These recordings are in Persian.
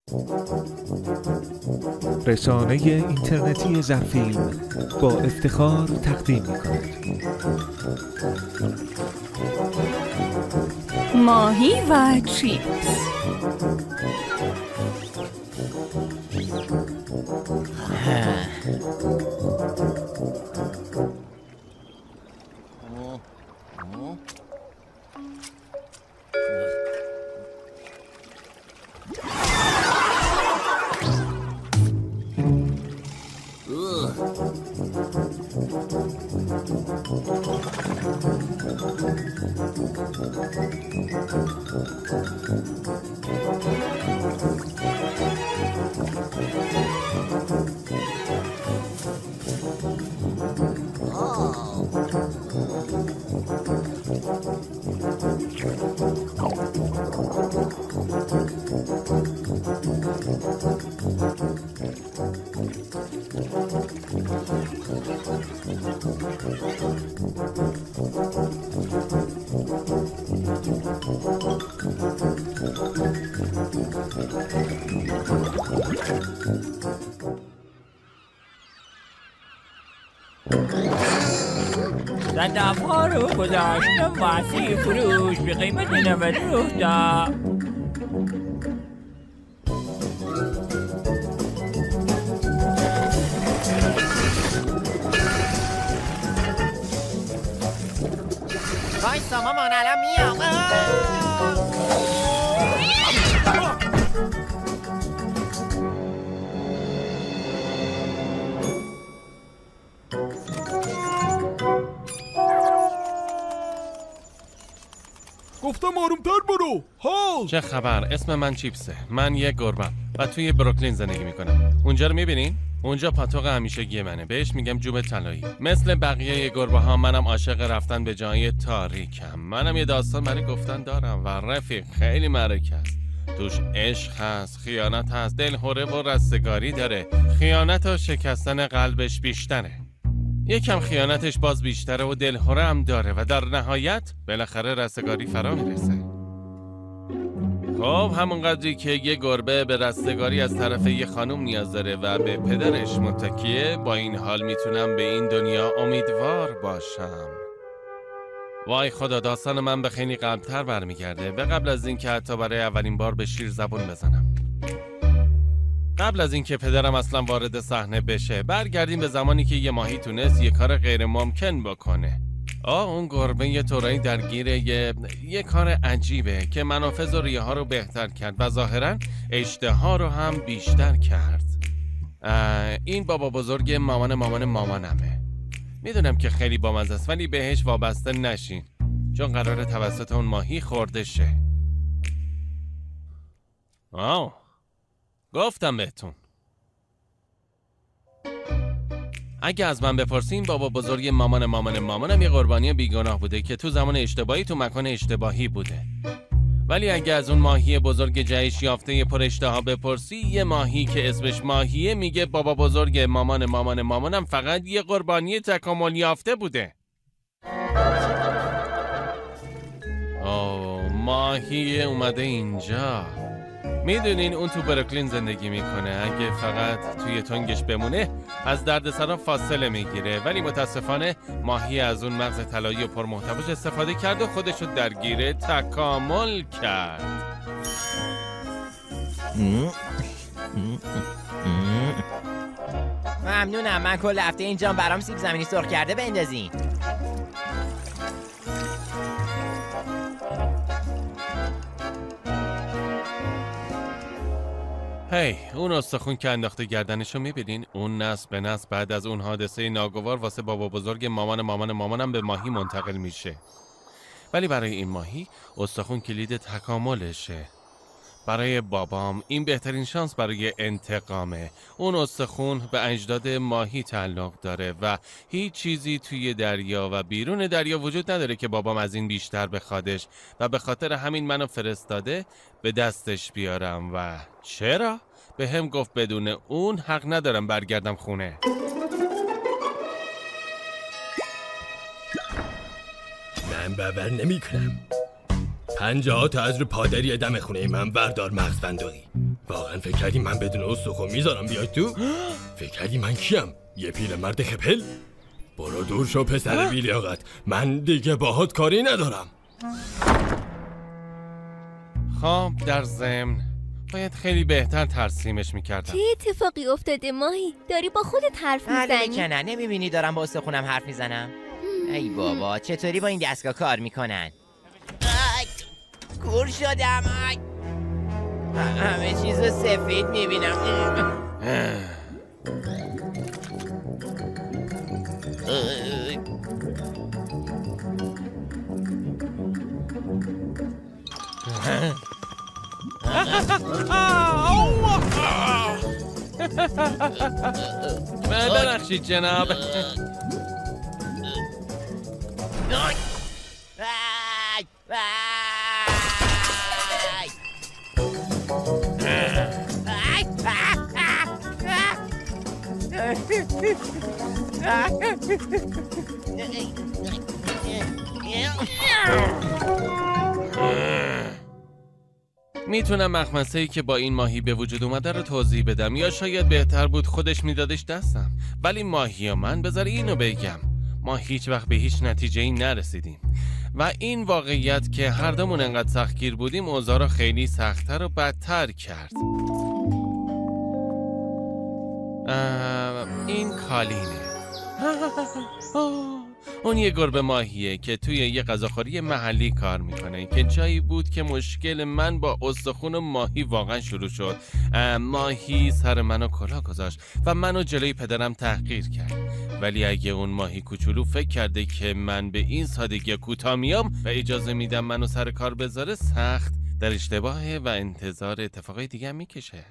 رسانه اینترنتی ظرفیلم با افتخار تقدیم می‌کند ماهی و چیپس. صدف‌ها رو گذاشتم واسه فروش به قیمت 99 تا. وایسا مامان الان میام. گفتم آرومتر برو. ها چه خبر؟ اسم من چیپسه. من یه گربم و توی بروکلین زندگی میکنم. اونجا رو میبینین؟ اونجا پاتوق همیشگی منه. بهش میگم جوب طلایی. مثل بقیه گربه ها منم عاشق رفتن به جای تاریکم. منم یه داستان برای گفتن دارم و رفیق خیلی معرکه است. توش عشق هست، خیانت هست، دلهره و رستگاری داره. خیانت و شکستن قلبش بیشتره. یکم خیانتش باز بیشتره و دلهره هم داره و در نهایت بالاخره رستگاری فرا میرسه. خب همون قدری که یه گربه به رستگاری از طرف یه خانوم نیاز داره و به پدرش متکیه، با این حال میتونم به این دنیا امیدوار باشم. وای خدا، داستان من به خیلی قبلتر برمیگرده، به قبل از این که حتی برای اولین بار به شیر زبون بزنم، قبل از این که پدرم اصلا وارد صحنه بشه. برگردیم به زمانی که یه ماهی تونست یه کار غیر ممکن بکنه. اون گربه یه طورایی درگیر یه کار عجیبه که منافذ و ریه ها رو بهتر کرد و ظاهرا اشتها رو هم بیشتر کرد. این بابا بزرگ مامانمه. میدونم که خیلی بامزه است ولی بهش وابسته نشین چون قراره توسط اون ماهی خورده شه. گفتم بهتون. اگه از من بپرسین بابا بزرگ مامانم یه قربانی بیگناه بوده که تو زمان اشتباهی تو مکان اشتباهی بوده. ولی اگه از اون ماهی بزرگ جهش یافته پر اشتها بپرسی، یه ماهی که اسمش ماهیه میگه بابا بزرگ مامانم فقط یه قربانی تکامل یافته بوده. ماهی اومده اینجا. میدونین اون تو بروکلین زندگی میکنه. اگه فقط توی تنگش بمونه از دردسرا فاصله میگیره، ولی متاسفانه ماهی از اون مغز طلایی و پرمحتواش استفاده کرد و خودشو درگیر تکامل کرد. ممنونم. من کل هفته اینجا برام سیب زمینی سرخ کرده بندازین. اون استخون که انداخته گردنشو میبینین؟ اون نسل به نسل بعد از اون حادثه ناگوار واسه بابا بزرگ مامانم به ماهی منتقل میشه. ولی برای این ماهی استخون کلید تکاملشه. برای بابام این بهترین شانس برای انتقامه. اون استخون به اجداد ماهی تعلق داره و هیچ چیزی توی دریا و بیرون دریا وجود نداره که بابام از این بیشتر بخوادش و به خاطر همین منو فرستاده به دستش بیارم. و چرا؟ به هم گفت بدون اون حق ندارم برگردم خونه. من باور نمی کنم. 50 تا از رو پادری دم خونه من بردار مغز بندقی. واقعا فکر کردی من بدون استخون میذارم بیای تو؟ فکر کردی من کیم؟ یه پیرمرد خپل؟ برو دور شو پسر بی‌لیاقت. من دیگه باهات کاری ندارم. خب در ضمن باید خیلی بهتر ترسیمش میکردم. چه اتفاقی افتاده ماهی؟ داری با خودت حرف حالا میزنی؟ بکنن نمیبینی دارم با استخونم حرف میزنم؟ ای بابا چطوری با این دستگاه کار میکنن؟ کور شدم. همه چیز سفید میبینم. ببخشید جناب. میتونم مخمسه‌ای که با این ماهی به وجود اومده رو توضیح بدم، یا شاید بهتر بود خودش میدادش دستم. ولی ماهی و من بذار اینو بگم، ما هیچ وقت به هیچ نتیجه‌ای نرسیدیم و این واقعیت که هر دومون انقدر سختگیر بودیم اوضاع رو خیلی سخت‌تر و بدتر کرد. این کالینه. اون یه گربه ماهیه که توی یه غذاخوری محلی کار میکنه که جایی بود که مشکل من با استخون ماهی واقعا شروع شد. ماهی سر منو کلاه گذاشت و منو جلوی پدرم تحقیر کرد. ولی اگه اون ماهی کوچولو فکر کرده که من به این سادگی کوتاه میام و اجازه میدم منو سر کار بذاره، سخت در اشتباهه و انتظار اتفاقای دیگه میکشه.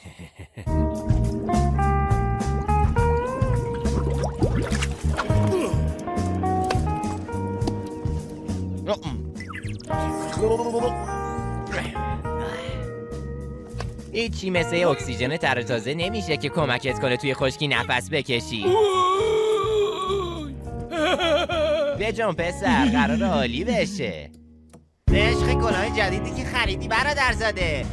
هیچی مثل اکسیژن ترتازه نمیشه که کمکت کنه توی خشکی نفس بکشی. بجون پسر، قرار عالی بشه. عشق گلای جدیدی که خریدی برادرزاده.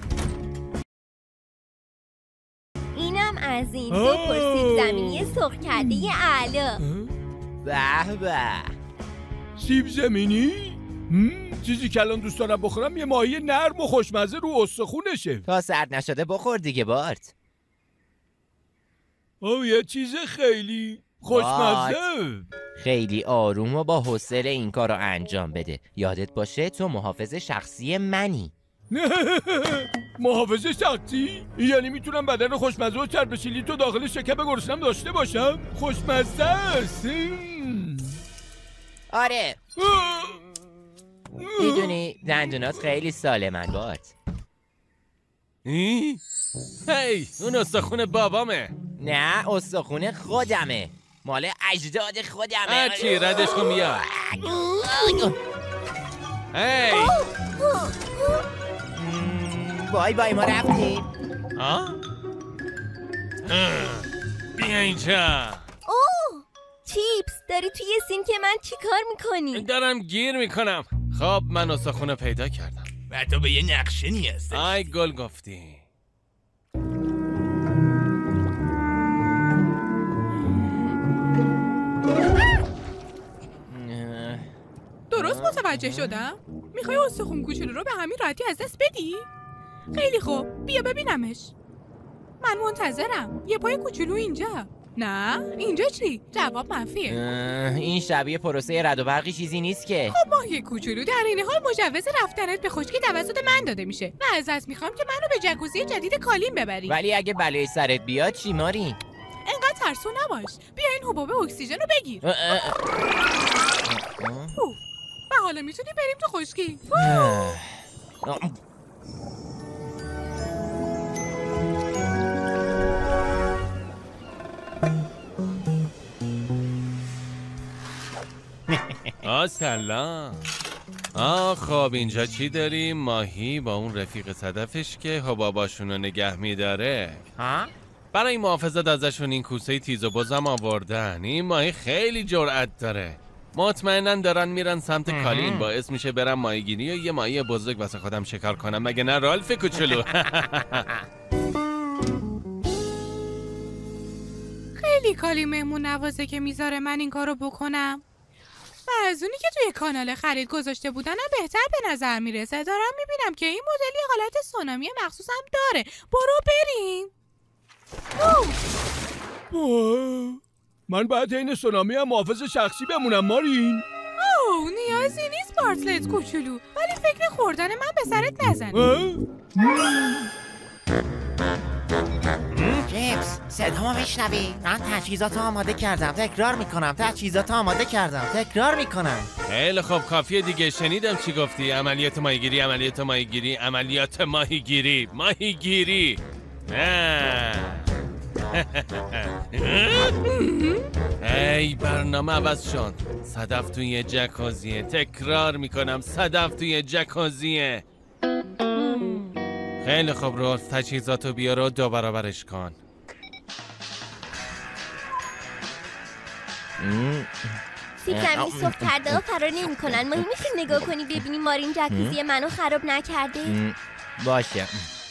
اینم از این دو پرسیب زمینی سرخ کرده اعلا. به به. سیب زمینی؟ چیزی که الان دوست دارم بخورم یه ماهی نرم و خوشمزه رو استخونشه. تا سرد نشده بخور دیگه بارت. یه چیز خیلی خوشمزه. خیلی آروم و با حوصله این کار رو انجام بده. یادت باشه تو محافظ شخصی منی. محافظ شخصی؟ یعنی میتونم بدن خوشمزه و چربشیلی تو داخل شکم گرسنم داشته باشم؟ خوشمزه است. آره میدونی دندونات خیلی سالمن بارت. هی اون استخون بابامه. نه استخون خودمه، مال اجداد خودمه. چی ردش کن بیا. هی بای بای ما رفتیم. بیا اینجا. چیپس داری توی سین که من چی کار میکنی؟ دارم گیر میکنم. خب من استخونه پیدا کردم و تو به یه نقشه نیاز داری. آی گل گفتی. درست متوجه شدم؟ میخوای استخون کوچولو رو به همین راحتی از دست بدی؟ خیلی خوب، بیا ببینمش. من منتظرم. یه پای کوچولو اینجا. نه اینجا چی؟ جواب منفیه. این شبیه پروسه رد و برقی چیزی نیست که. خب ماهی کوچولو، در این حال مجوز رفتنت به خشکی توسط من داده میشه و ازت میخوام که منو به جکوزی جدید کالین ببری. ولی اگه بلای سرت بیاد چی ماری؟ انقدر ترسو نباش. بیا این حباب اکسیژن رو بگیر. و حالا میتونی بریم تو خشکی. سلام. خب اینجا چی داریم؟ ماهی با اون رفیق صدفش که حباباشونو نگه میداره. برای محافظت ازشون این کوسه تیز و بزم آوردن. این ماهی خیلی جرأت داره. مطمئناً دارن میرن سمت کالین. باعث میشه برم ماهیگیری و یه ماهی بزرگ واسه خودم شکار کنم، مگه نه رالف کوچولو؟ خیلی کالی مهمون نوازه که میذاره من این کارو بکنم. و از اونی که توی کانال خرید گذاشته بودنم بهتر به نظر میرسه. دارم میبینم که این مدل یه حالت سونامی مخصوصم داره. برو بریم. من باید این سونامی هم محافظ شخصی بمونم مارین. نیازی نیست بارتلت کوچولو، ولی فکر خوردن من به سرت نزن. جیمز صدامو میشنوی؟ من تجهیزاتو آماده کردم. تکرار میکنم تجهیزاتو آماده کردم. تکرار میکنم. خیلی خب کافیه دیگه. شنیدم چی گفتی. عملیات ماهیگیری، عملیات ماهیگیری، عملیات ماهیگیری، ماهیگیری. ای برنامه عوض شد. صدف توی جکوزیه. تکرار میکنم صدف توی جکوزیه. خیلی خوب رولف، تجهیزاتو بیار و 2 برابرش کن. سیب زمینی سرخ کرده ها فرار نمی کنن. ماهی میشه نگاه کنی ببینی مارین جکوزی منو خراب نکرده؟ باشه.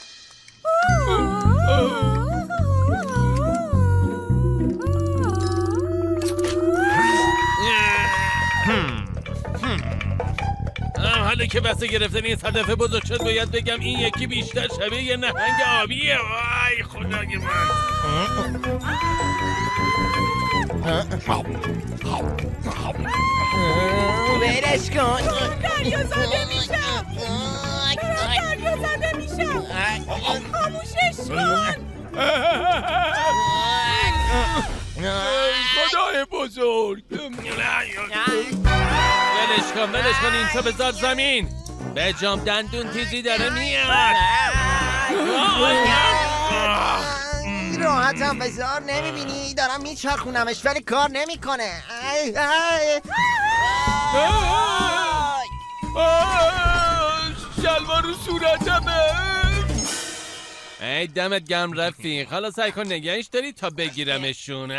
حالا که بسته گرفتن این صدف بزرگ شد باید بگم این یکی بیشتر شبیه یه نهنگ آبیه. وای خدای من. برش کن. دریا زده میشم. دریا زده میشم. خاموشش کن. خدای بزرگ. ولش کن این تو بذار زمین. به جام دندون تیزی داره میاد. راحتم بذار. نمیبینی دارم میچرخونمش ولی کار نمیکنه. شلوار رو صورتمه. ای دمت گرم رفیق. حالا سعی کن نگهش داری تا بگیرمشون.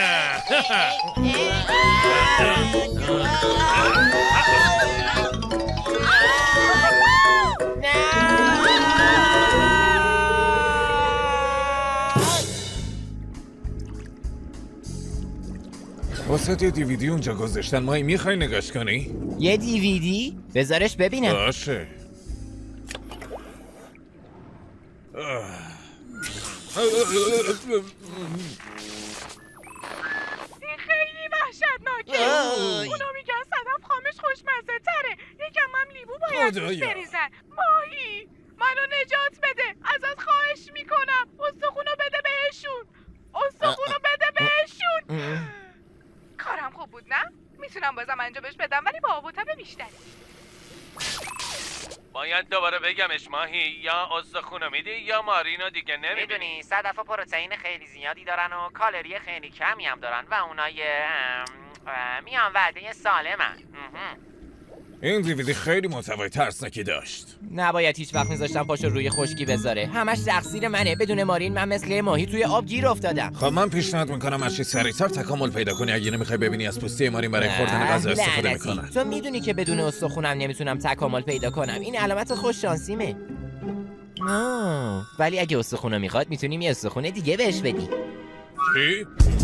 واسه یه دیویدی اونجا گذاشتن. مایی میخوای نگاش کنی؟ یه دیویدی؟ بذارش ببینم. باشه. این خیلی وحشتناکه. اونا میگن صدف خامش خوشمزه تره. یکم هم لیمو باید روش بریزن. ماهی منو نجات بده. ازت خواهش میکنم. استخونو بده بهشون. استخونو بده بهشون. کارم خوب بود نه؟ میتونم بازم انجامش بدم ولی با آب و تب بیشتری. باید دوباره بگمش ماهی. یا استخونو میدی یا مارینو دیگه نمیدونی. میدونی صدفا پروتئین خیلی زیادی دارن و کالری خیلی کمی هم دارن و اونای میان وعده سالمن. این دیویدی خیلی محتوای ترسناکی داشت. نباید هیچ وقت میذاشتم پاشو روی خشکی بذاره. همش تقصیر منه. بدون مارین من مثل ماهی توی آب گیر افتادم. خب من پیشنهاد میکنم از چی سریعتر تکامل پیدا کنی. اگه نمیخوای ببینی از پوسته مارین برای خوردن غذا استفاده میکنن. تو میدونی که بدون استخونم نمیتونم تکامل پیدا کنم. این علامت خوش شانسیمه. ولی اگه استخونو میخواد میتونیم یه استخون دیگه بهش بدی. چی؟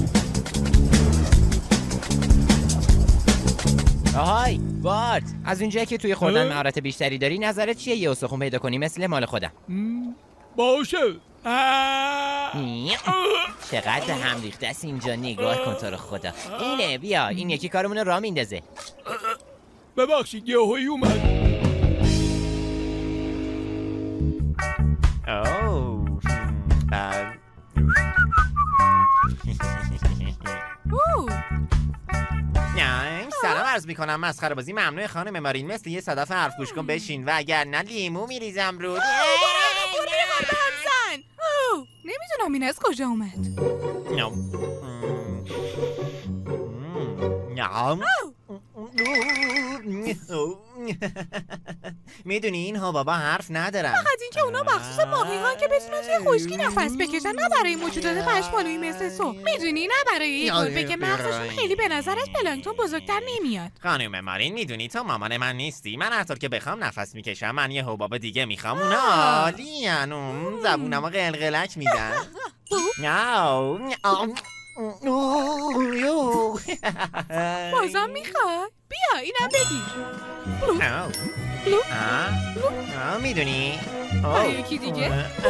آهای بارت، از اونجایی که توی خوردن مهارت بیشتری داری نظرت چیه یه استخون پیدا کنی مثل مال خودم؟ باشه. چقدر هم ریخته است اینجا. نگاه کن تو رو خدا. اینه بیا این یکی کارمون رو راه میندازه. ببخشید یهویی اومد. سلام عرض میکنم. مسخره بازی ممنوع خانم مارین. مثل یه صدف حرف گوش کن بشین و اگر نه لیمو میریزم رود. نمیدونم این از کجا اومد. میدونی این حبابا حرف ندارن. فقط اینکه اونا مخصوص ماهی‌ها که بتونن توی خشکی نفس بکشن، نه برای موجودات پشمالویی مثل تو. میدونی، نه برای یه گربه که مغزشون خیلی به نظر از پلانکتون بزرگتر نمیاد. خانم مارین میدونی تو مامان من نیستی. من هر طور که بخوام نفس میکشم. من یه حباب دیگه میخوام. اونا عالی‌ان. زبونمو قلقلک میدن. بازم میخواد؟ بیا اینم بگیر. میدونی؟ برای یکی دیگه؟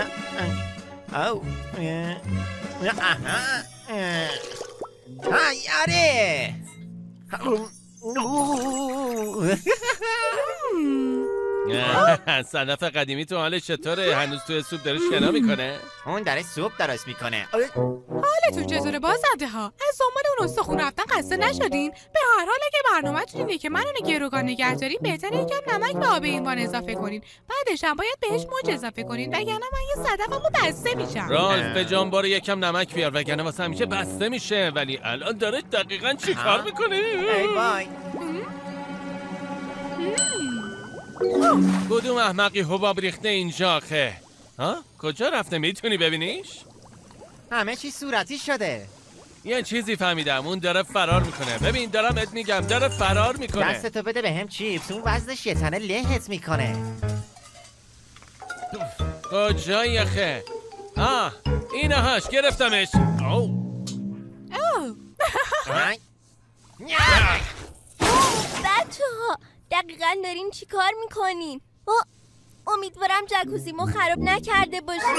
آره. صدف قدیمی تو حالش چطوره؟ هنوز توی سوپ داره شنا میکنه؟ اون داره سوپ درست میکنه. حالتون چطوره بازنده ها؟ از دنبال اون استخون رفتن خسته نشدین؟ به هر حال اگه برنامه‌تون اینه که منو گروگان نگه دارین، بهتره یکم نمک به آب این وان اضافه کنین. بعدش هم باید بهش موج اضافه کنین، وگرنه من یه صدفمو بسته میشم. رالف به جان بار یکم نمک بیار وگرنه واسه همیشه بسته میشه. ولی الان داره دقیقاً چی کار میکنه؟ ای وای. کدوم احمقی حباب ریخته اینجا آخه؟ ها؟ کجا رفته میتونی ببینیش؟ همه چی صورتی شده. یه چیزی فهمیدم، اون داره فرار میکنه. ببین دارم ات میگم داره فرار میکنه. دستتو بده به هم چیپس، اون وزنش یه تنه لهت میکنه. کجایی آخه؟ اینهاش گرفتمش. بچه‌ها دقیقاً دارین چی کار میکنین؟ امیدوارم جکوزیمو خراب نکرده باشین.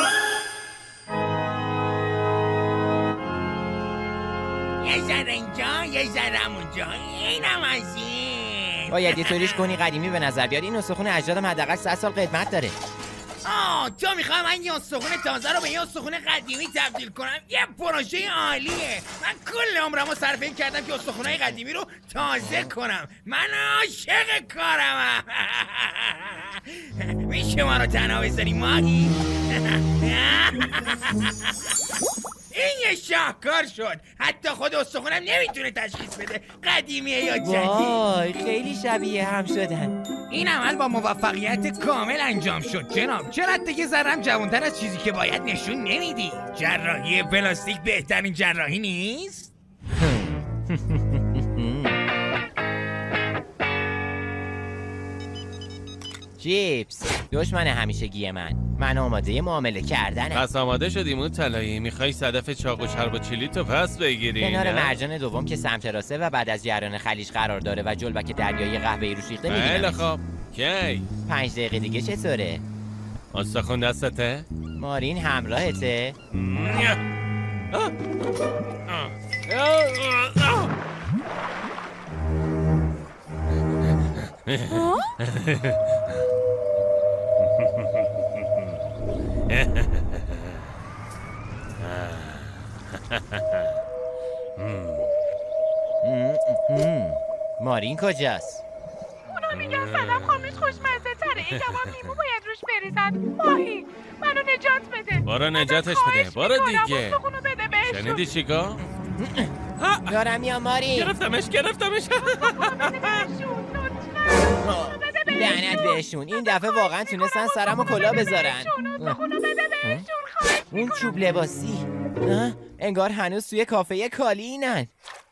یه ذره اینجا یه ذره اونجا، اینم از این. باید یه طوریش کنی قدیمی به نظر بیاد. این استخون اجدادم حداقل 100 سال قدمت داره. تو میخوای من یه استخون تازه رو به یه استخون قدیمی تبدیل کنم؟ یه پروژه عالیه. من کل عمرمو صرف این کردم که استخونای قدیمی رو تازه کنم. من عاشق کارم. میشه ما رو تنها بذاری ماهی؟ این یه شاهکار شد. حتی خود استخونم نمیتونه تشخیص بده قدیمیه یا جدید. وای خیلی شبیه هم شدن. این عمل با موفقیت کامل انجام شد جناب. چرا دیگه ذرم جوانتر از چیزی که باید نشون نمیدی؟ جراحی پلاستیک بهترین جراحی نیست؟ چیپس دشمن همیشگی من آماده معامله کردنم. پس آماده شدیم اون طلایی. میخوای صدف چاق و چرب و چیلی تو پس بگیری؟ کنار مرجان دوم که سمت راسته و بعد از جریان خلیج قرار داره و جلبک دریایی قهوه‌ای روش ریخته می‌بینم. خیلی خوب. کی؟ 5 دقیقه دیگه چطوره؟ استخون دستته؟ مارین همراهته؟ مارین کجاست؟ اونا میگن صدف خاموش خوشمزه تره. این کباب لیمو باید روش بریزن. ماهی منو نجات بده. برو نجاتش بده. برو دیگه. شنیدی چیکار؟ دارم یا مارین؟ گرفتمش. لعنت بهشون. این دفعه واقعا تونستن سرمو کلا بذارن. اون چوب لباسی انگار هنوز توی کافه کالی اینن.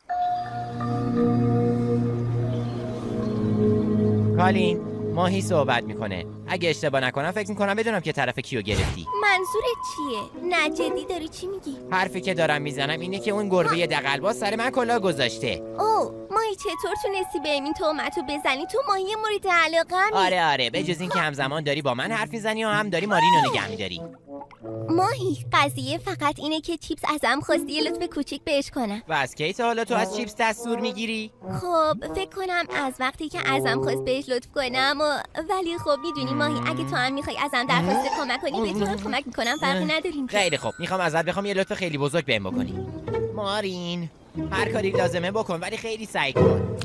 کالین ماهی صحبت میکنه. اگه اشتباه نکنم فکر میکنم بدونم که طرف کیو گرفتی. منظورت چیه؟ نه جدی داری چی میگی؟ حرفی که دارم میزنم اینه که اون گربه دغل‌باز سر من کلاه گذاشته. اوه ماهی چطور تونستی به این تهمتو بزنی؟ تو ماهی مورد علاقه‌می. آره به جز این که همزمان داری با من حرف میزنی و هم داری مارینو نگه میداری. ماهی قضیه فقط اینه که چیپس ازم خواستی یه لطف کوچیک بهش کنم. و از کی تا حالا تو از چیپس دستور میگیری؟ خب فکر کنم از وقتی که ازم خواست بهش لطف کنم ولی خب میدونی ماهی اگه تو هم میخوای ازم درخواست کمک کنی بهتون کمک میکنم فرقی نداریم. خیلی خب میخوام ازت بخوام یه لطف خیلی بزرگ بهم بکنی. مارین هر کاری لازمه بکن ولی خیلی سعی کن.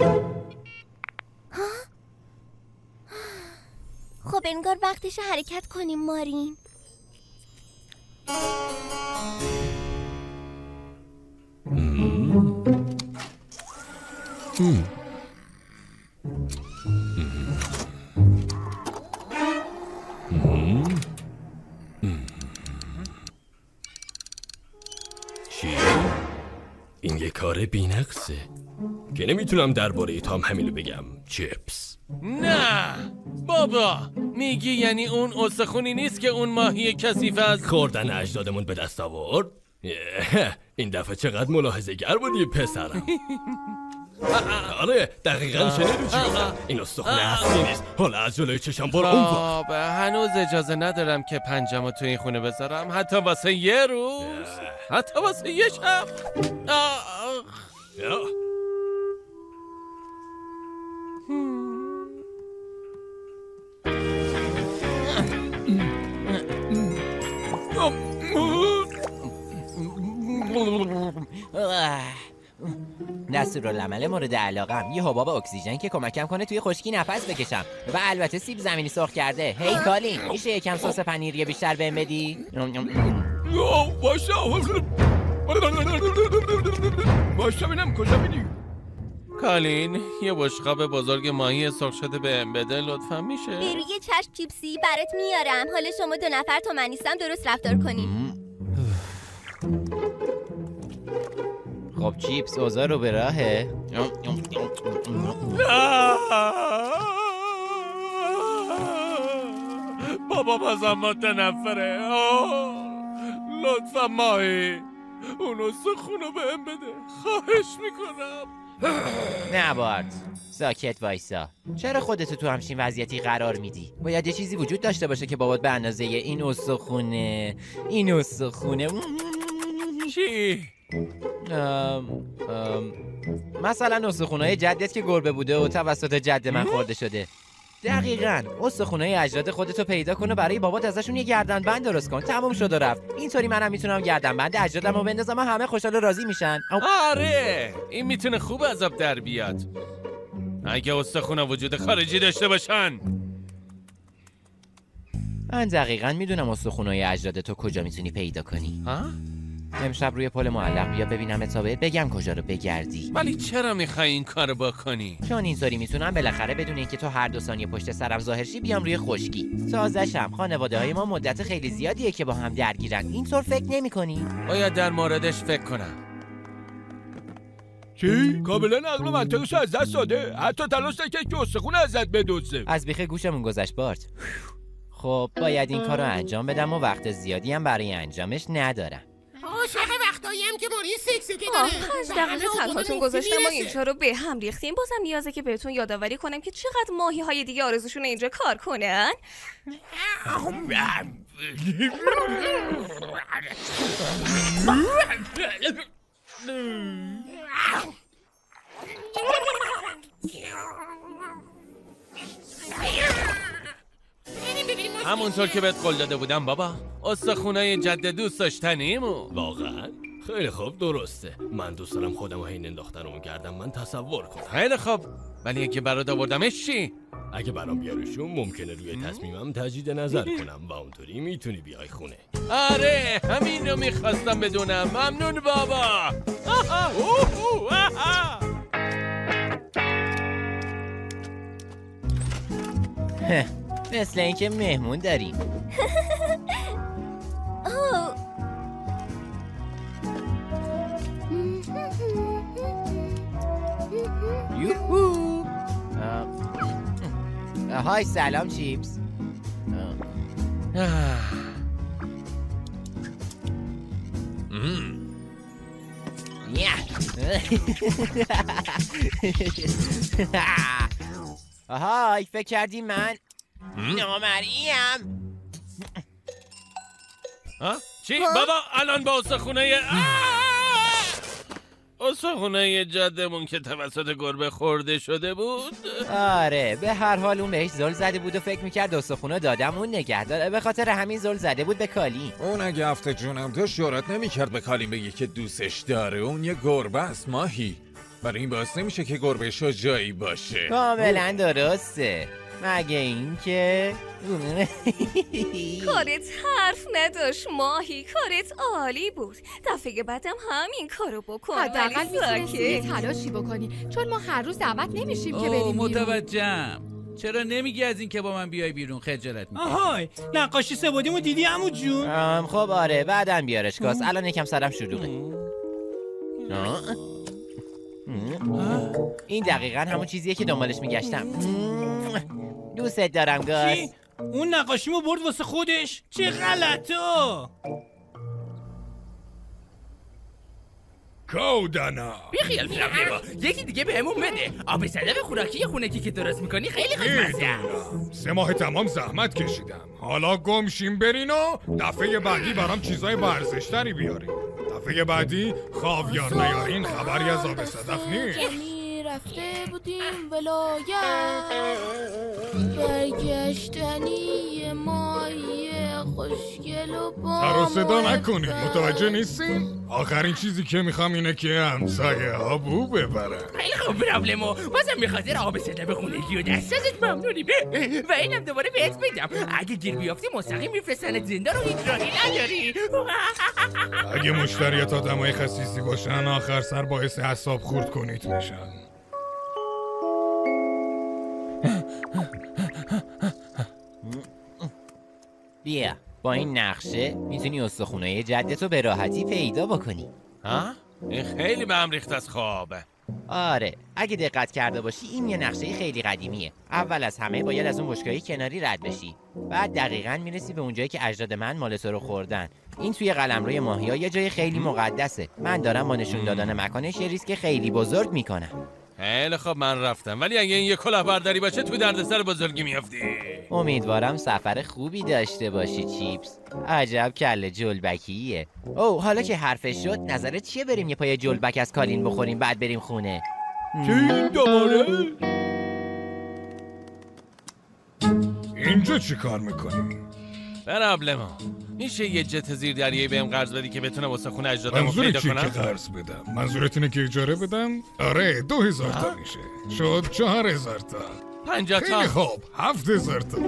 خب انگار وقتش حرکت کنیم مارین. این یه کار بی‌نقصه که نمیتونم درباره تام همینو بگم. چیپس. نه بابا، میگی یعنی اون استخونی نیست که اون ماهی کثیف از خوردن اجدادمون به دست آورد؟ این دفعه چقدر ملاحظه گر بودی پسرم. آره دقیقا شنیدی چی گفتم. این استخونه اصلی نیست. حالا از جلوی چشم برو اون ور. خب هنوز اجازه ندارم که پنجمو تو این خونه بذارم، حتی واسه یه روز، حتی واسه یه شب. دستورالعمل مورد علاقم یه حباب اکسیژن که کمکم کنه توی خشکی نفس بکشم و البته سیب زمینی سرخ کرده. هی کالین، میشه یکم سس پنیری بیشتر بهم بدی؟ باشه ببینم کجا میدی؟ کالین یه بشقاب بزرگ ماهی سرخ شده بهم بده لطفا میشه؟ به روی چشم چیپسی برات میارم. حالا شما 2 نفر تا من نیستم درست رفتار کنیم. خب چیپس اوضاع رو به راهه. بابا بازم متنفره. لطفا ماهی اون استخونو بهم بده، خواهش میکنم. نه بارت، ساکت وایسا. چرا خودتو تو همچین وضعیتی قرار میدی؟ باید یه چیزی وجود داشته باشه که بابات به اندازه این استخونه چی؟ مثلا استخونای جدت که گربه بوده و توسط جد من خورده شده. دقیقاً استخونای اجداد خودتو پیدا کن و برای بابات ازشون یه گردنبند درست کن. تموم شد و رفت. اینطوری منم میتونم گردنبند اجدادمو بندازم و همه خوشحال و راضی میشن. آره این میتونه خوب عذاب در بیاد اگه استخونا وجود خارجی داشته باشن. من دقیقاً میدونم استخونای اجدادتو کجا میتونی پیدا کنی. ها؟ امشب روی پل معلق بیا ببینم تا بهت بگم کجا رو بگردی. ولی چرا میخوای این کارو بکنی؟ چون اینطوری میتونم بالاخره بدون اینکه تو هر 2 ثانیه پشت سرم ظاهر شی بیام روی خشکی. تازه‌شم خانواده‌های ما مدت خیلی زیادیه که با هم درگیرن. اینطور فکر نمی‌کنی؟ باید در موردش فکر کنم. چی؟ کاملا عقل و منطقش از دست داده. حتی تلاش نکرد که استخون ازت بدزده. از بیخ گوشمون گذشت بارت. خب باید این کارو انجام بدم و وقت زیادی هم برای انجامش ندارم. عاشق وقتایی هم که ماری سکسی که داره. 5 دقیقه تنهاتون گذاشتم و اینجا رو به هم ریختیم. بازم نیازه که بهتون یادآوری کنم که چقدر ماهی های دیگه آرزوشون اینجا کار کنن. همونطور که بهت قول داده بودم بابا، استخونای جد دوست داشتنیمو. واقعا؟ خیلی خوب درسته. من دوست دارم خودمو حین انداختن اون گردم من تصور کنم. خیلی خوب، ولی اگه برات آوردمش چی؟ اگه برام بیارشون ممکنه روی تصمیمم تجدید نظر کنم و اونطوری میتونی بیای خونه. آره همینو میخواستم بدونم. ممنون بابا. مثل اینکه مهمون داریم. یوهو. های سلام چیپس. های فکر کردی من نامرئیم؟ چی؟ بابا الان با استخونه جدمون که توسط گربه خورده شده بود. آره به هر حال اون بهش زل زده بود و فکر میکرد استخونه دادم اون نگه داره. به خاطر همین زل زده بود به کالین. اون اگه هفته جونم داشت جرئت نمیکرد به کالین بگه که دوستش داره. اون یه گربه است ماهی. برای این باعث نمیشه که گربه شجاعی باشه. کاملا درسته. مگه این که کارت حرف نداشت ماهی. کارت عالی بود. دفعه بعدم همین کارو بکن. حداقل میتونی تلاشی بکنی چون ما هر روز دعوت نمیشیم که بریم بیرون. متوجهم. چرا نمیگی از این که با من بیای بیرون؟ خجالت میکشی. آهای نقاشی سه‌بعدیمو دیدی عمو جون؟ خب آره بعدن بیارش کاس. الان یکم سرم شلوغه. این دقیقا همون چیزیه که دنبالش میگشتم. دوست دارم گاز. چی؟ اون نقاشیمو برد واسه خودش؟ چه غلطا! کودنا بیخیال پرابلما، یکی دیگه بهمون بده. آب صدق خوراکی خونگی که درست میکنی خیلی خوشمزه است. 3 ماه تمام زحمت کشیدم. حالا گمشیم برین و دفعه بعدی برام چیزای ورزشتری بیارین. دفعه بعدی خاویار نیارین خبری از آب صدف نیست. رفته بودیم ولایت، برگشتنی مایی خوشگل و با سر و صدا نکنید، متوجه نیستین؟ آخرین چیزی که میخوام اینه که همسایه ها بو ببرن. خیلی خوب پرابلما، بازم بخاطر آب صدف خونگی و دست ازت ممنونیم. و اینم دوباره بهت بگم اگه گیر بیافتی مستقیم میفرستنت زندان و هیچ راهی نداری. اگه مشتریات آدمای خسیسی باشن آخر سر باعث اعصاب خورد کنید میشن. بیا با این نقشه میتونی استخونای جدتو به راحتی پیدا بکنی. ها؟ این خیلی به هم ریخت از خوابه. آره اگه دقت کرده باشی این یه نقشه خیلی قدیمیه. اول از همه باید از اون بشکه‌های کناری رد بشی، بعد دقیقاً میرسی به اونجایی که اجداد من مال تو رو خوردن. این توی قلمروی ماهیا یه جای خیلی مقدسه. من دارم با نشون دادن مکانش یه ریسک خیلی بزرگ میکنم. خیلی خب من رفتم، ولی اگه این یه کلاهبرداری باشه تو دردسر بزرگی میافتی. امیدوارم سفر خوبی داشته باشی چیپس. عجب کله جلبکیه. اوه حالا که حرفش شد نظرت چیه بریم یه پای جلبک از کالین بخوریم بعد بریم خونه؟ چه این دوباره؟ اینجا چی کار میکنی؟ پرابلما میشه یه جت زیر دریایی بهم قرض بدی که بتونم واسه خونه اجدادمو پیدا کنم؟ منظورت چیه که قرض بدم؟ منظورت اینه که اجاره بدم؟ آره 2000 تا میشه. شد 4000 تا. 50 تا. خیلی خوب 7000 تا.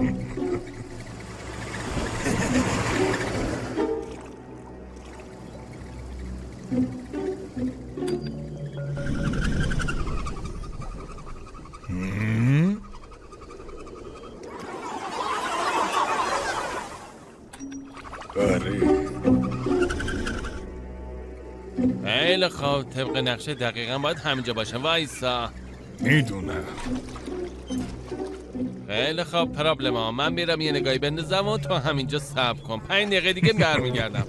خیلی خوب طبق نقشه دقیقا باید همینجا باشه. وایسا میدونم. خیلی خوب پرابلما، من میرم یه نگاهی بندازم و تو همینجا صبر کن. 5 دقیقه دیگه برمیگردم.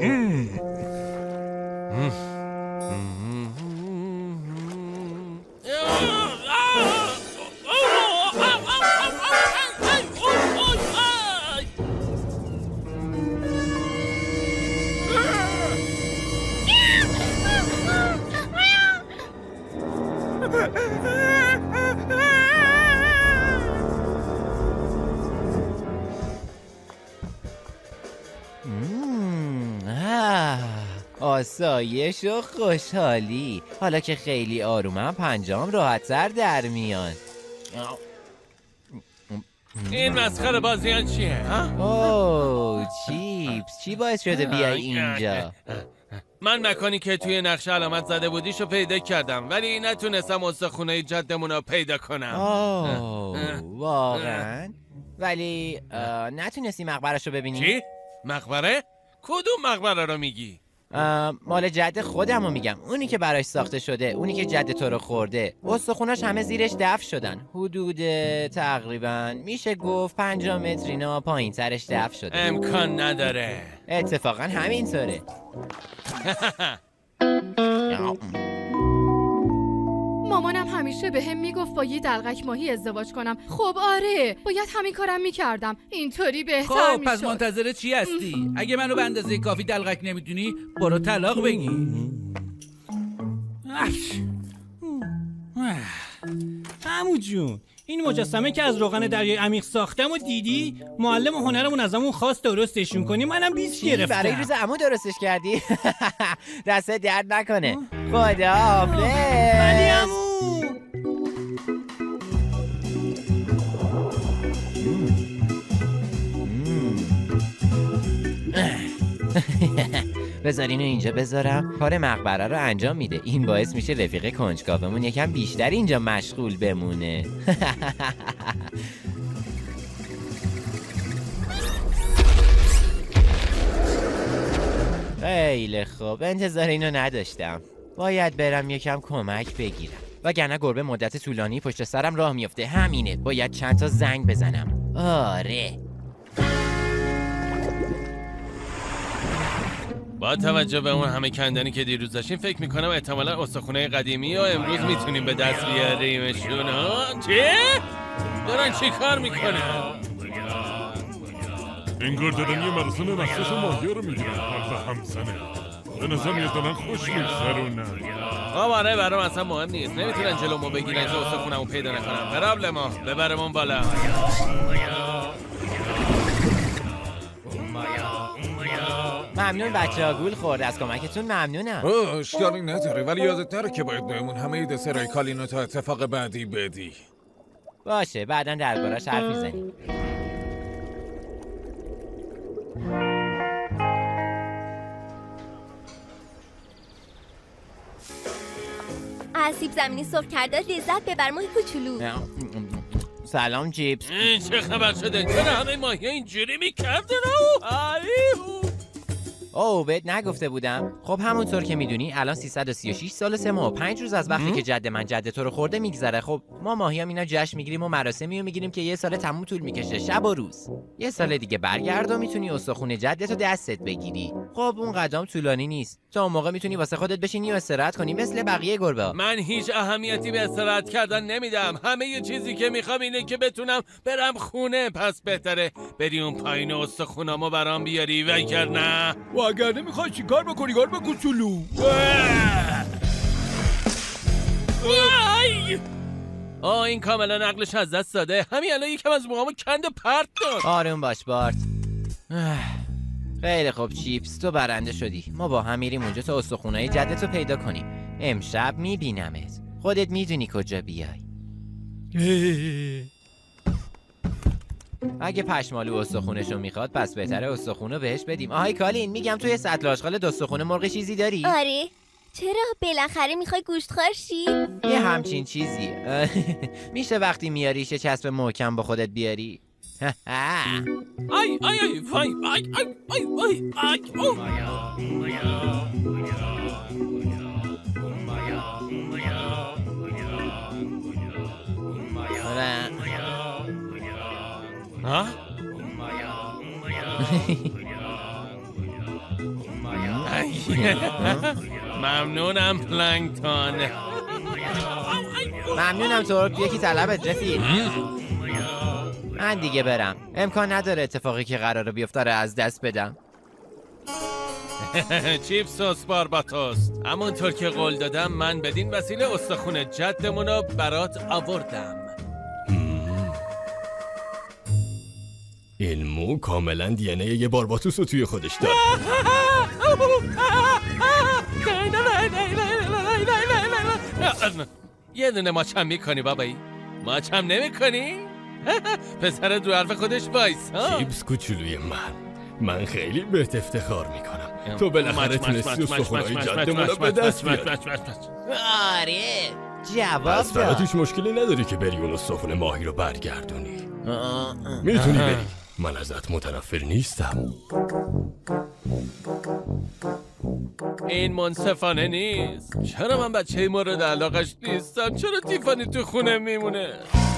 آسایش و خوشحالی. حالا که خیلی آرومم پنجام راحت‌تر در میان. این مسخره بازیان چیه؟ اوه چیپس، چی باعث شده بیای اینجا؟ من مکانی که توی نقشه علامت زده بودیشو پیدا کردم، ولی نتونستم استخونه جدمون رو پیدا کنم. اوه واقعا؟ ولی نتونستی مقبرش رو ببینی؟ چی؟ مقبره؟ کدوم مقبره رو میگی؟ مال جد خودم رو میگم، اونی که براش ساخته شده، اونی که جد تو رو خورده. استخوناش همه زیرش دفن شدن. حدود تقریبا میشه گفت 5 متر اینا پایین ترش دفن شده. امکان نداره. اتفاقا همینطوره. مامانم همیشه به هم میگفت با یه دلغک ماهی ازدواج کنم. خب آره باید همین کارم میکردم، اینطوری بهتر خب میشد. پس منتظر چی هستی؟ اگه منو به اندازه کافی دلغک نمیدونی برو طلاق بگی. عمو جون این مجسمه که از روغن دریای عمیق ساختم و دیدی؟ معلم هنرمون ازمون خواست درستشون کنی، منم 20 گرفتم. برای روز عمو درستش کردی؟ دست درد نکنه. خدا حافظ. ولی عمو بذار اینو اینجا بذارم. کار مقبره رو انجام میده. این باعث میشه رفیق کنجکاومون یکم بیشتر اینجا مشغول بمونه. خیلی خوب، انتظار اینو نداشتم. باید برم یکم کمک بگیرم وگرنه گربه مدت طولانی پشت سرم راه میفته. همینه، باید چند تا زنگ بزنم. آره. با توجه به اون همه کندنی که دیروز داشتیم فکر میکنم احتمالا استخونه قدیمی و امروز میتونیم به دست بیاریمشون. چی؟ دارن چی کار میکنه؟ انگار دارن یه مراسم مخصوص ماهی رو میگیرن هم به هم زنه. به نظر میاد دارن خوش میگذرونن. آره برام اصلا مهم نیست. نمیتونن جلومو بگیرن که استخونمو پیدا نکنم. پرابلما ببرمون بالا. ممنون بچه‌ها، گول خورد. از کمکتون ممنونم. اشکالی نداره ولی یادت نره که باید بهمون همه دسرای کالینو تا اتفاق بعدی بدی. باشه بعداً دربارش حرف میزنیم. از سیب زمینی سرخ کرده لذت ببر ماهی کوچولو. سلام چیپس. چه خبر شده؟ چرا همه ماهی اینجوری میکردن؟ اوه بهت نگفته بودم. خب همونطور که میدونی الان 336 سال 3 ماه و 5 روز از وقتی که جد من جد تو رو خورده میگذره. خب ما ماهیام اینا جشن میگیریم و مراسمی رو میگیریم که یه سال تموم طول میکشه، شب و روز. یه سال دیگه برگرد و میتونی استخون جدت رو دستت بگیری. خب اون قدم طولانی نیست. تا اون موقع میتونی واسه خودت بشینی و استراحت کنی مثل بقیه گربه‌ها. من هیچ اهمیتی به استراحت کردن نمیدم. همه یه چیزی که میخوام اینه که بتونم برم خونه. پس بهتره بری اون پایین استخونامو برام بیاری وگرنه میخوای چیکار بکنی گربه کوچولو؟ این کاملا عقلش از دست داده. همین الان یکم از موهامو کند و پرت داد. آروم باش بارت. خیلی خوب چیپس، تو برنده شدی. ما با هم میریم اونجا تا استخونای جدتو پیدا کنیم. امشب میبینمت. خودت میدونی کجا بیای. اگه پشمالو استخونشو میخواد پس بهتره استخونو بهش بدیم. آهای کالین، میگم توی سطل آشغال دستخونه مرغ چیزی داری؟ آره. چرا بالاخره میخوای گوشتخوار شی؟ یه همچین چیزی. میشه وقتی میاریش یه چسب محکم با خودت بیاری؟ آی آی آی وای آی آی آی آی ممنونم پلانکتون. ممنونم ترک، یکی طلبت رسید. من دیگه برم. امکان نداره اتفاقی که قراره بیفته رو از دست بدم. چیپس و اسپارباتوس، همونطور که قول دادم من بدین وسیله استخون جدمونو برات آوردم. این مو کاملا دی ان ای یه بارباتوس رو توی خودش داره. یه دونه ماچم میکنی بابایی؟ ماچم نمی کنی؟ پسر دو حرف خودش وایسا. چیپس کوچولوی من خیلی بهت افتخار میکنم. تو بالاخره تونستی استخونهای جدمون رو به دست بیاری. آره جواب پس برات هیچ مشکلی نداری که بری اون استخون ماهی رو برگردونی. میتونی بری، من ازت متنفر نیستم. این منصفانه نیست. چرا من بچه مورد علاقش نیستم؟ چرا تیفانی تو خونه میمونه؟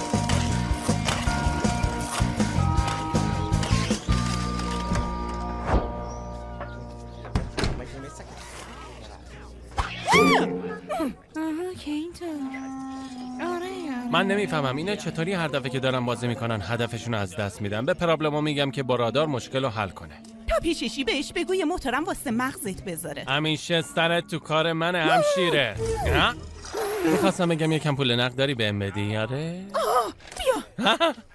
من نمیفهمم اینا چطوری هر دفعه که دارن بازی میکنن هدفشون از دست میدن. به پرابلمو میگم که با رادار مشکل رو حل کنه. تا پیششی بهش بگو یه محترم واسه مغزت بذاره. همیشه سرت تو کار من همشیره. میخواستم بگم یکم پول نقد داری بهم بدی؟ آره؟ بیا.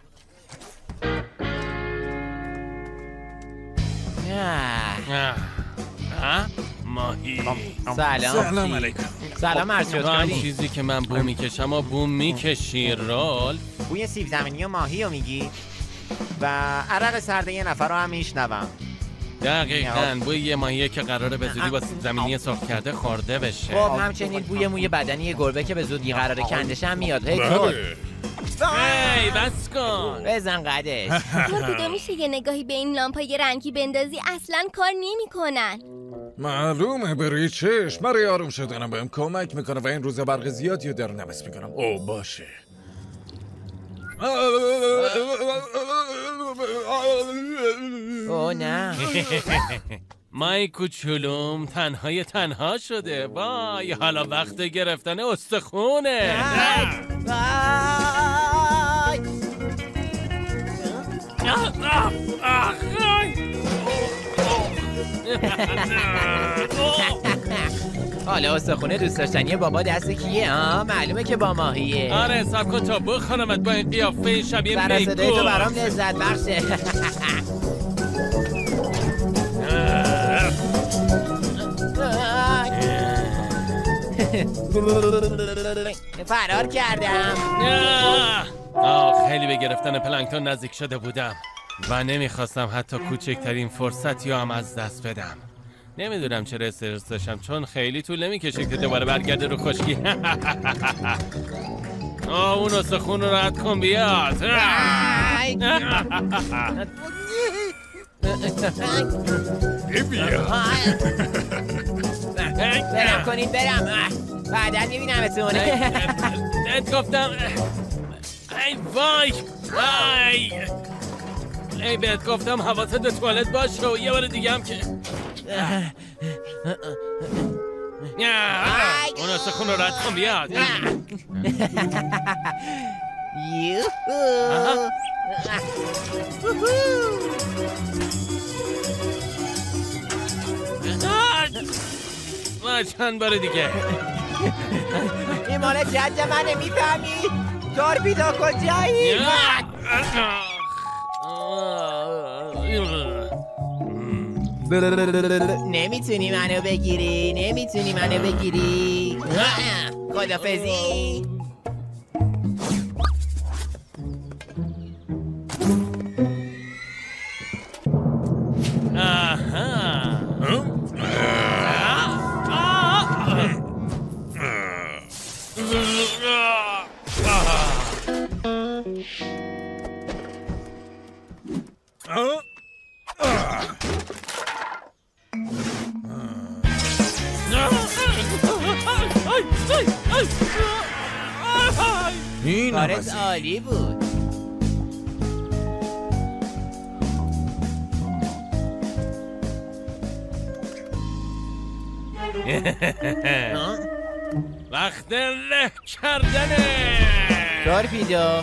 ماهی. سلام علیکم. سلام ارشد. چیزی که من بو میکشم و بو میکشی رول. بوی سیب زمینی و ماهی رو میگی؟ و عرق سرده یه نفر رو هم میشنوم. دقیقاً بوی یه ماهیه که قراره به زودی با سیب زمینی سرخ کرده خورده بشه. خب همچنین بوی موی بدنی گربه که به زودی قراره کندش هم میاد. هی تو هی بس کن. بزن قدش. تورپیدو میشه یه نگاهی به این لامپای رنگی بندازی؟ اصلا کار نمیکنن. معلومه بری چشم. برای آروم شدنم بهم کمک میکنه و این روزا برق زیادی رو در نفس میکنم. او باشه. او نه. مای کوچولوم تنها شده. وای حالا وقت گرفتن استخونه. حالا استخونه دوست داشتنی بابا دست کیه؟ معلومه که با ماهیه. آره سب کن تا بخونمت با این قیافه شبیه میگو. سر صدای تو برام لذت بخشه. فرار کردم. خیلی به گرفتن پلانکتون نزدیک شده بودم و نمیخواستم حتی کوچکترین فرصتی هم از دست بدم. نمیدونم چرا استرس داشتم چون خیلی طول نمیکشه که دوباره برگرده رو خشکی. اون استخون رو رد کن بیاد. برم کنید برم. بعدا میبینمتون. ات گفتم. ای وای ای بهت گفتم حواست به توالت باشه و یه بار دیگه هم که اون استخون رو رد کن بیاد. چند بار دیگه. این مال جد منه میفهمی؟ تورپیدو کجایی؟ نمیتونی منو بگیری. خدافظی. کارت عالی بود. وقت له کردنه. تورپیدو.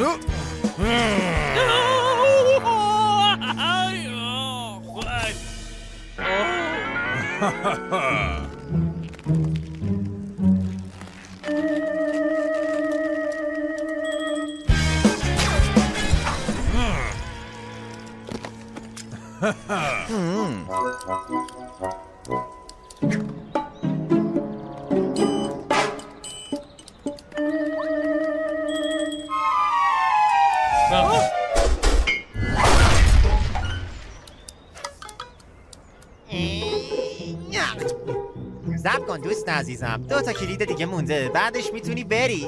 صبر کن دوست عزیزم، 2 تا کلید دیگه مونده، بعدش میتونی بری.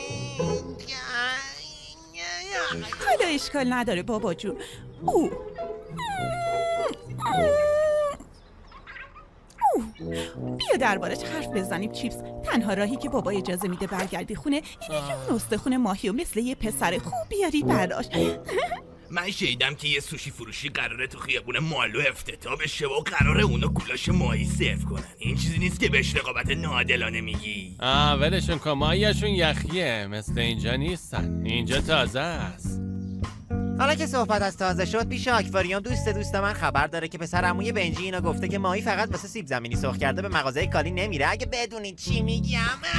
حالا اشکال نداره بابا جون. بیا دربارش حرف بزنیم چیپس. تنها راهی که بابا اجازه میده برگردی خونه اینه که اون استخون ماهی و مثل یه پسر خوب بیاری براش. من شیدم که یه سوشی فروشی قراره تو خیابون مالو افتتاح بشه و قراره اونو گولاش ماهی سرو کنن. این چیزی نیست که بهش رقابت ناعادلانه میگی. ولشون کن، ماهیشون یخیه، مثل اینجا نیستن، اینجا تازه است. حالا که صحبت از تازه شد، پیش آکواریوم دوست من خبر داره که پسر عموی بنجی اینا گفته که ماهی فقط واسه سیب زمینی سرخ کرده به مغازه کالی نمیره. اگه بدونید چی میگم.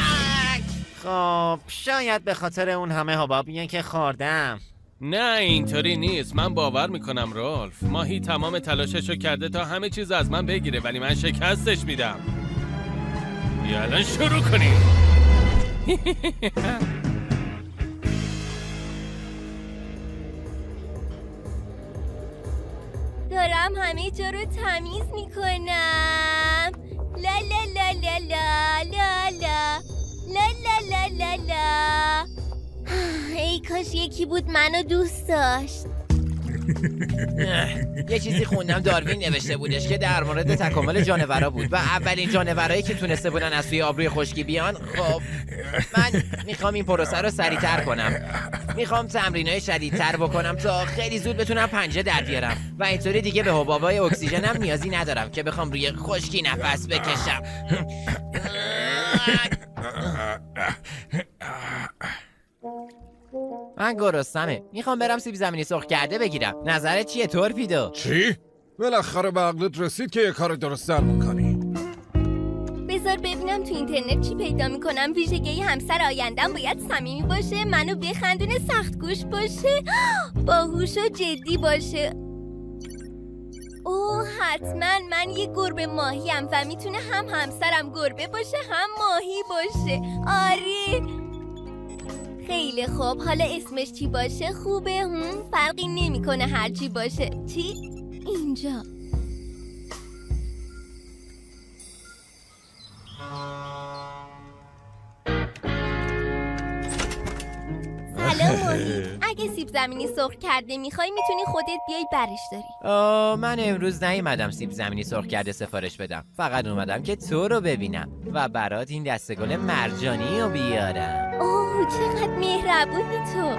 خب شاید به خاطر اون همه حبابیه که خوردم. نه اینطوری نیست، من باور میکنم رولف. ماهی تمام تلاششو کرده تا همه چیز از من بگیره، ولی من شکستش میدم. بیا الان شروع کنیم. دارم همه جا رو تمیز میکنم. لا لا لا لا لا لا لا لا لا لا لا لا. ای کاش یکی بود منو دوست داشت. یه چیزی خوندم داروین نوشته بودش که در مورد تکامل جانورا بود و اولین جانورایی که تونسته بودن از توی آبروی خشکی بیان. خب من میخوام این پروسه رو سریعتر کنم. میخوام تمرینای شدیدتر بکنم تا خیلی زود بتونم پنجه در بیارم و اینطوری دیگه به حبابای اکسیژنم نیازی ندارم که بخوام روی خشکی نفس بکشم. من گرسنمه. میخوام برم سیب زمینی سرخ کرده بگیرم. نظرت چیه تورپیدو؟ چی؟ بالاخره به عقلت رسید که یه کار درست‌تر میکنی. بذار ببینم تو اینترنت چی پیدا میکنم. ویژگی همسر آیندم باید صمیمی باشه، منو بخندونه، سخت گوش باشه، باهوش و جدی باشه. اوه حتما من یه گربه ماهیم و میتونه هم همسرم گربه باشه هم ماهی باشه. آره خیلی خوب. حالا اسمش چی باشه خوبه؟ فرقی نمیکنه هر چی باشه. چی؟ اینجا. سلام ماهی. اگه سیب زمینی سرخ کرده میخوای میتونی خودت بیای برش داری. من امروز نیومدم سیب زمینی سرخ کرده سفارش بدم. فقط اومدم که تو رو ببینم و برات این دسته گل مرجانی رو بیارم. اوه چقدر مهربونی تو.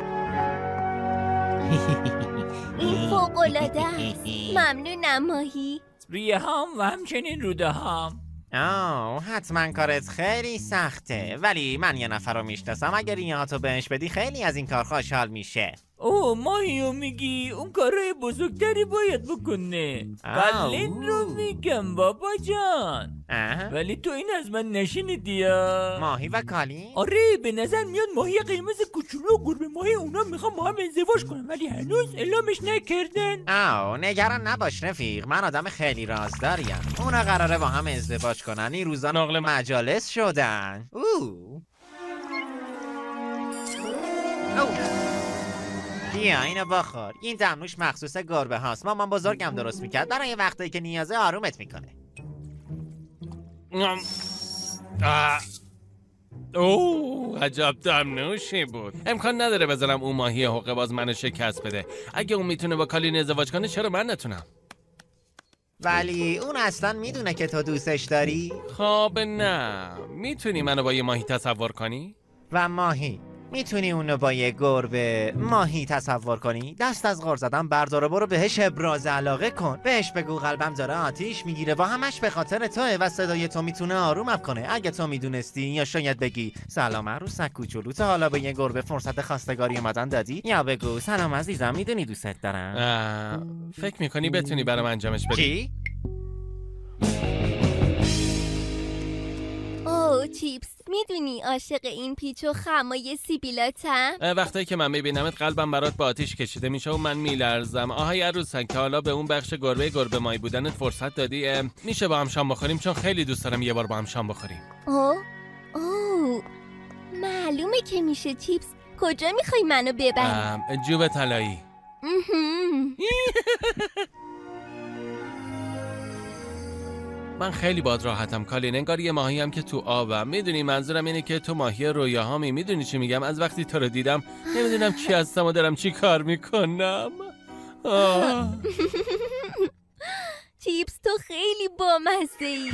این فوق‌العاده است. ممنونم ماهی. ریه هم و همچنین روده هم. حتما کارت خیلی سخته، ولی من یه نفر رو میشناسم اگر ریه هاتو بهش بدی خیلی از این کار خوشحال میشه. ماهیو میگی؟ اون کارهای بزرگتری باید بکنه. قلین رو میگم بابا جان. ولی تو این از من نشنیدی یا؟ ماهی و کالین؟ آره به نظر میاد ماهی قرمز کوچولو و گربه ماهی اونا میخوام با هم ازدواج کنن ولی هنوز اعلامش نکردن. نگران نباش رفیق، من آدم خیلی رازداریم. اونا قراره با هم ازدواج کنن. این روزا نقل مجالس شدن. بیا اینو بخور. این دمنوش مخصوص گربه هاست. مامان بزرگم درست میکرد برای وقتی که نیازه آرومت میکنه. عجب دمنوشی بود. امکان نداره بذارم اون ماهی حقه باز منو شکست بده. اگه اون میتونه با کالین ازدواج کنه چرا من نتونم؟ ولی اون اصلا میدونه که تو دوستش داری؟ خب نه. میتونی منو با یه ماهی تصور کنی؟ و ماهی میتونی اونو با یه گربه ماهی تصور کنی؟ دست از غار زدن برداره، برو بهش ابراز علاقه کن. بهش بگو قلبم داره آتیش میگیره و همش به خاطر توه و صدای تو میتونه آرومم کنه. اگه تو میدونستی یا شاید بگی سلام عروسک کوچولو، تو حالا به یه گربه فرصت خواستگاری اومدن دادی؟ یا بگو سلام عزیزم میدونی دوستت دارم. فکر میکنی بتونی برام انجامش بدی؟ چی؟ چیپس میدونی عاشق این پیچ و خمای سیبیلاتم؟ وقتی که من میبینمت قلبم برات با آتیش کشیده میشه و من میلرزم. آهای عروسک که حالا به اون بخش گربه ماهی بودنت فرصت دادی؟ میشه با هم شام بخوریم؟ چون خیلی دوست دارم یه بار با هم شام بخوریم. معلومه که میشه چیپس. کجا میخوای منو ببری؟ جوب طلایی. من خیلی باد راحتم کالین. انگار یه ماهیم که تو آبم. میدونی منظورم اینه که تو ماهی رویاهامی. میدونی چی میگم؟ از وقتی تو رو دیدم نمیدونم کی هستم و دارم چی کار میکنم. چیپس تو خیلی بامزه ای.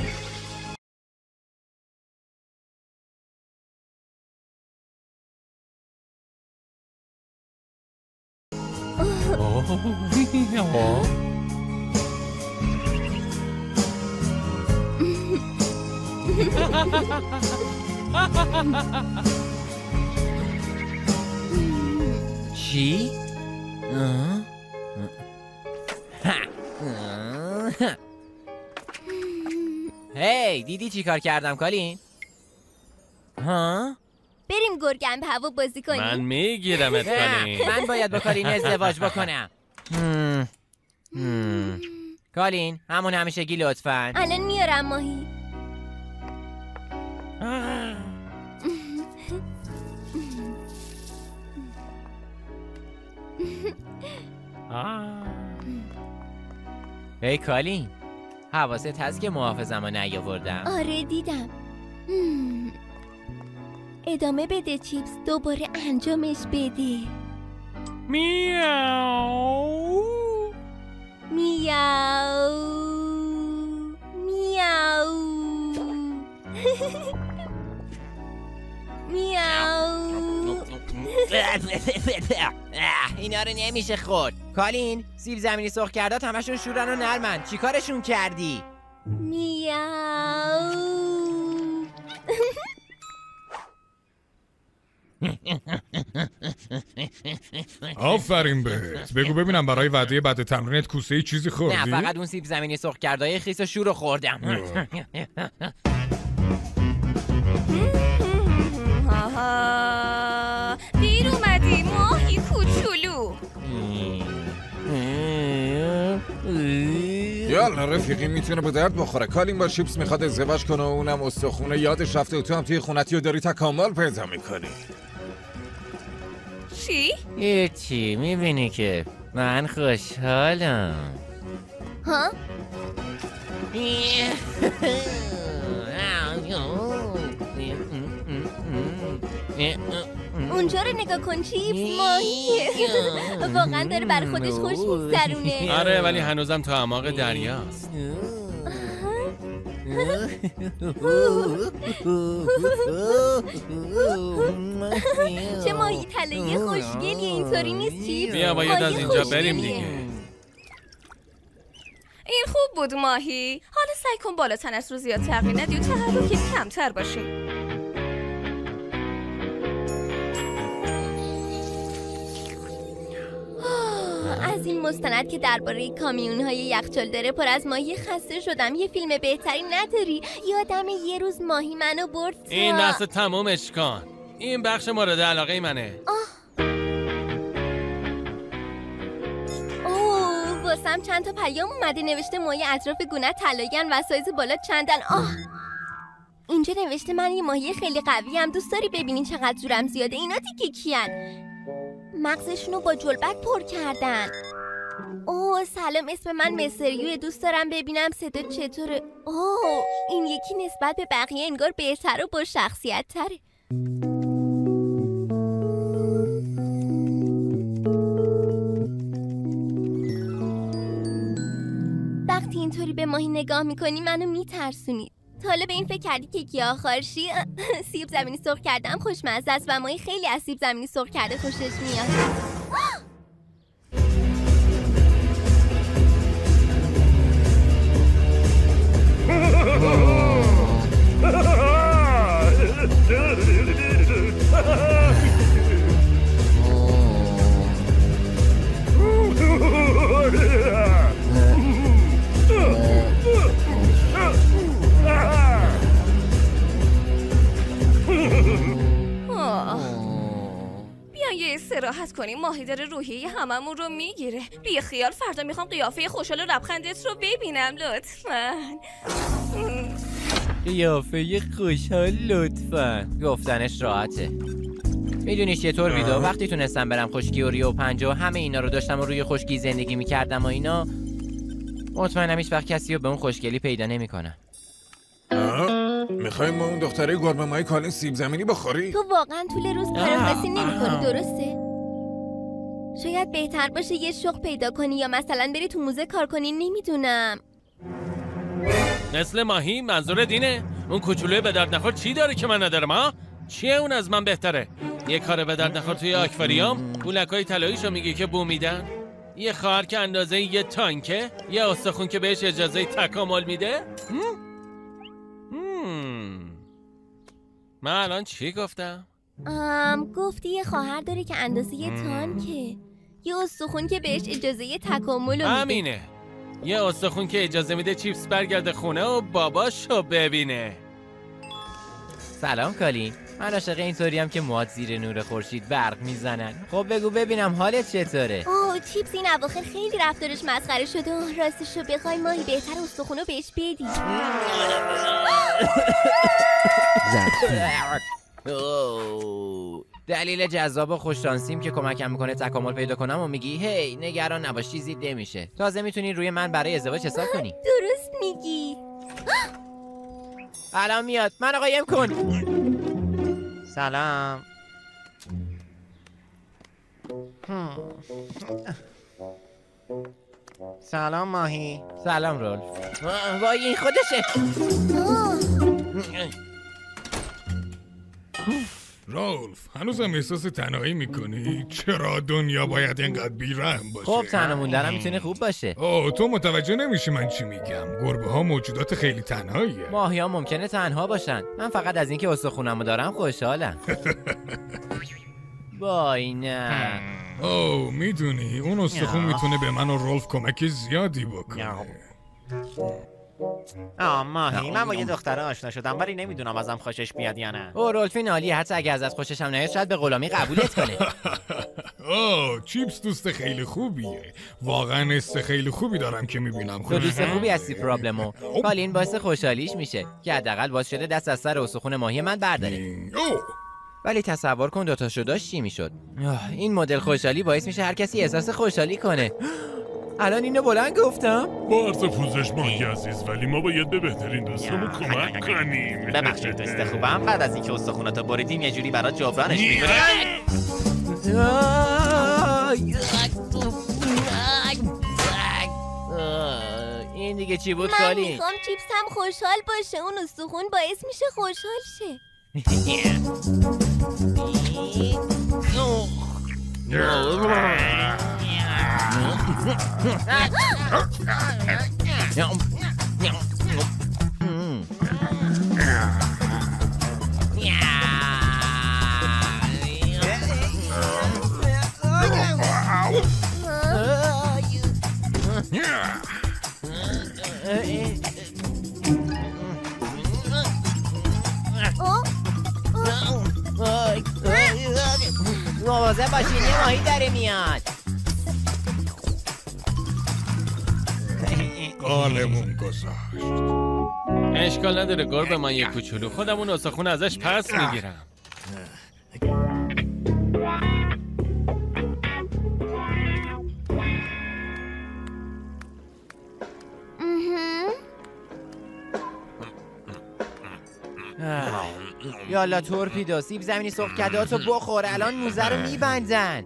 چی؟ هی دیدی چی کار کردم کالین؟ بریم گرگم به هوا بازی کنیم. من میگیرمت کالین. من باید با کالین ازدواج بکنم. کالین همون همیشگی لطفاً. الان میارم ماهی. هی کالین حواست هست که محافظم رو نیاوردم؟ آره دیدم. ادامه بده چیپس، دوباره انجامش بده. میاو میاو میاو میاو. اینا رو نمیشه خورد. کالین، سیب زمینی سرخ کردات همشون شورن و نرمن، چیکارشون کردی؟ میاو. آفرین بهت. بگو ببینم برای وعده بعد تمرینت کوسه چیزی خوردی؟ نه، فقط اون سیب زمینی سرخ کردای خیس و شور رو خوردم. دیر اومدی ماهی کوچولو. یالا رفیقی میتونه به درد بخوره. کالین با چیپس میخواد ازدواج کنه و اونم استخونه یادش رفته و تو هم توی خونتی و داری تکامل پیدا میکنی. چی؟ هیچی، میبینی که من خوشحالم. ها؟ اونجا رو نگاه کن چیپس، ماهیه. واقعا داره بر خودش خوش میگذرونه. آره ولی هنوزم تو اعماق دریاست. چه ماهی طلایی خوشگلی. اینطوری نیست چیپس؟ بیا باید از اینجا بریم دیگه. این خوب بود ماهی. حالا سعی کن بالا تنت رو زیاد تغییر ندی و تحرکت کمتر باشه. از این مستند که درباره کامیون‌های یخچال داره پر از ماهی خسته شدم. یه فیلم بهتری نداری؟ یادم یه روز ماهی منو برد تا... این بحث تمومش کن. این بخش مورد علاقه منه. اوه، واسم چند تا پیام اومده نوشته ماهی اطراف گونه طلایی‌ان و سایز بالا چندن. اینجا نوشته من یه ماهی خیلی قوی هم دوست داری ببینین چقدر زورم زیاده. اینا دیگه کیان؟ مغزشونو با جلبک پر کردن. اوه سلام، اسم من مستریوه، دوست دارم ببینم صدا چطوره. اوه این یکی نسبت به بقیه انگار بهتر و با شخصیت تره. وقتی اینطوری به ماهی نگاه میکنی منو میترسونی. تا حالا به این فکر کردی که گیاهخوارشی؟ سیب زمینی سرخ کردم خوشمزه است و ماهی خیلی از سیب زمینی سرخ کرده خوشش میاد. بیا یه استراحت کنیم، ماهی داره روحیه هممون رو میگیره. بی خیال، فردا میخوام قیافه خوشحال و لبخندت رو ببینم لطفاً. قیافه خوشحال لطفاً. گفتنش راحته. میدونی چطور ویدو وقتی تونستم برم خشکی و ریو 5 و همه اینا رو داشتم و روی خشکی زندگی میکردم و اینا، مطمئنم هیچ وقت کسی رو به اون خوشگلی پیدا نمیکنم. میخوای ما اون دختره گربه ماهی کالین سیب زمینی بخوری؟ تو واقعا طول روز کار خاصی نمی‌کنی درسته؟ شاید بهتر باشه یه شغل پیدا کنی یا مثلا بری تو موزه کار کنی، نمیدونم. مثل ماهی؟ منظور دینه؟ اون کوچولوی به درد نخور چی داره که من ندارم ها؟ چیه اون از من بهتره؟ یه کار به درد نخور توی آکواریوم؟ گولکای طلاییشو میگه که بو میدن؟ یه خواهر که اندازه یه تانکه؟ یه استخون که بهش اجازه تکامل میده؟ من الان چی گفتم؟ گفتی یه خواهر داره که اندازه یه تانکه، یه استخون که بهش اجازه تکامل میده. همینه، یه استخون که اجازه میده چیپس برگرده خونه و باباشو ببینه. سلام کالین، من عاشق اینطوریم که موهات زیر نور خورشید برق میزنن. خب بگو ببینم حالت چطوره؟ اوه چیپس این اواخر خیلی رفتارش مسخره شده. راستشو بخوای ماهی بهتر استخونو بهش بدی. دلیل جذاب و خوششانسیم که کمکم میکنه تکامل پیدا کنم و میگی هی نگران نباش چیزی نمیشه. تازه میتونی روی من برای ازدواج حساب کنی. درست میگی. الان میاد، منو قایم کن. سلام. سلام ماهی. سلام رولف. وای این خودشه. رولف هنوزم احساس تنهایی میکنی؟ چرا دنیا باید اینقدر بیرحم باشه؟ خب تنها موندنم میتونه خوب باشه. اوه تو متوجه نمیشی من چی میگم. گربه ها موجودات خیلی تنهاییه. ماهی ها ممکنه تنها باشن. من فقط از اینکه استخونمو دارم خوشحالم. وای نه. اوه میدونی اون استخون میتونه به من و رولف کمک زیادی بکنه. ماهی من با یه دختره آشنا شدم ولی نمیدونم ازم خوشش بیاد یا نه. او رولفین عالیه، حتی اگه ازت خوشش هم نیاد شاید به غلامی قبولت کنه. اوه چیپس دوست خیلی خوبیه. واقعا حس خیلی خوبی دارم که میبینم. تو دوست خوبی هستی پرابلمو. کالین باعث خوشحالیش میشه که حداقل باعث شده دست از سر استخون ماهی من برداره. ولی تصور کن دوتا شداش چی میشد. این مدل خوشحالی باعث میشه هر کسی احساس خوشحالی کنه. الان اینو بلند گفتم؟ با عرض پوزش ماهی عزیز، ولی ما باید به بهترین دوستمون کمک کنیم. ببخشید دوست خوبم، بعد از اینکه استخوناتو بریدیم یه جوری برات جبرانش میکنیم. این دیگه چی بود من کالین؟ میخوام چیپس هم خوشحال باشه. اون استخون باعث میشه خوشحال شه. مواظب باشین یه ماهی داره میاد. قالمون گذاشت. اشکال نداره گربه من یه کوچولو، خودم اون استخون ازش پس میگیرم. یالا تورپیدو سیب زمینی سرخ کردهاتو بخور، الان موزه رو میبندن.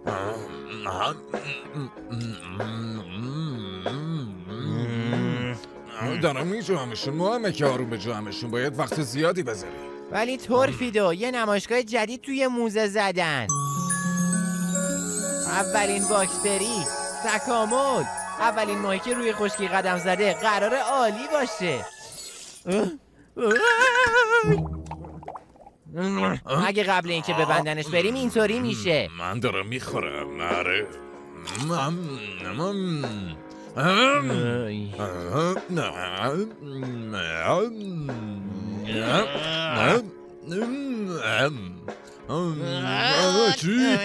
دارم میجوامشون، مهمه که آروم به جوامشون، باید وقت زیادی بذاری. ولی تورپیدو یه نمایشگاه جدید توی موزه زدن. اولین باکتری، تکامل، اولین ماهی که روی خشکی قدم زده، قرار عالی باشه. اگه قبل اینکه ببندنش بریم اینطوری میشه. من دارم میخورم. آره. چی؟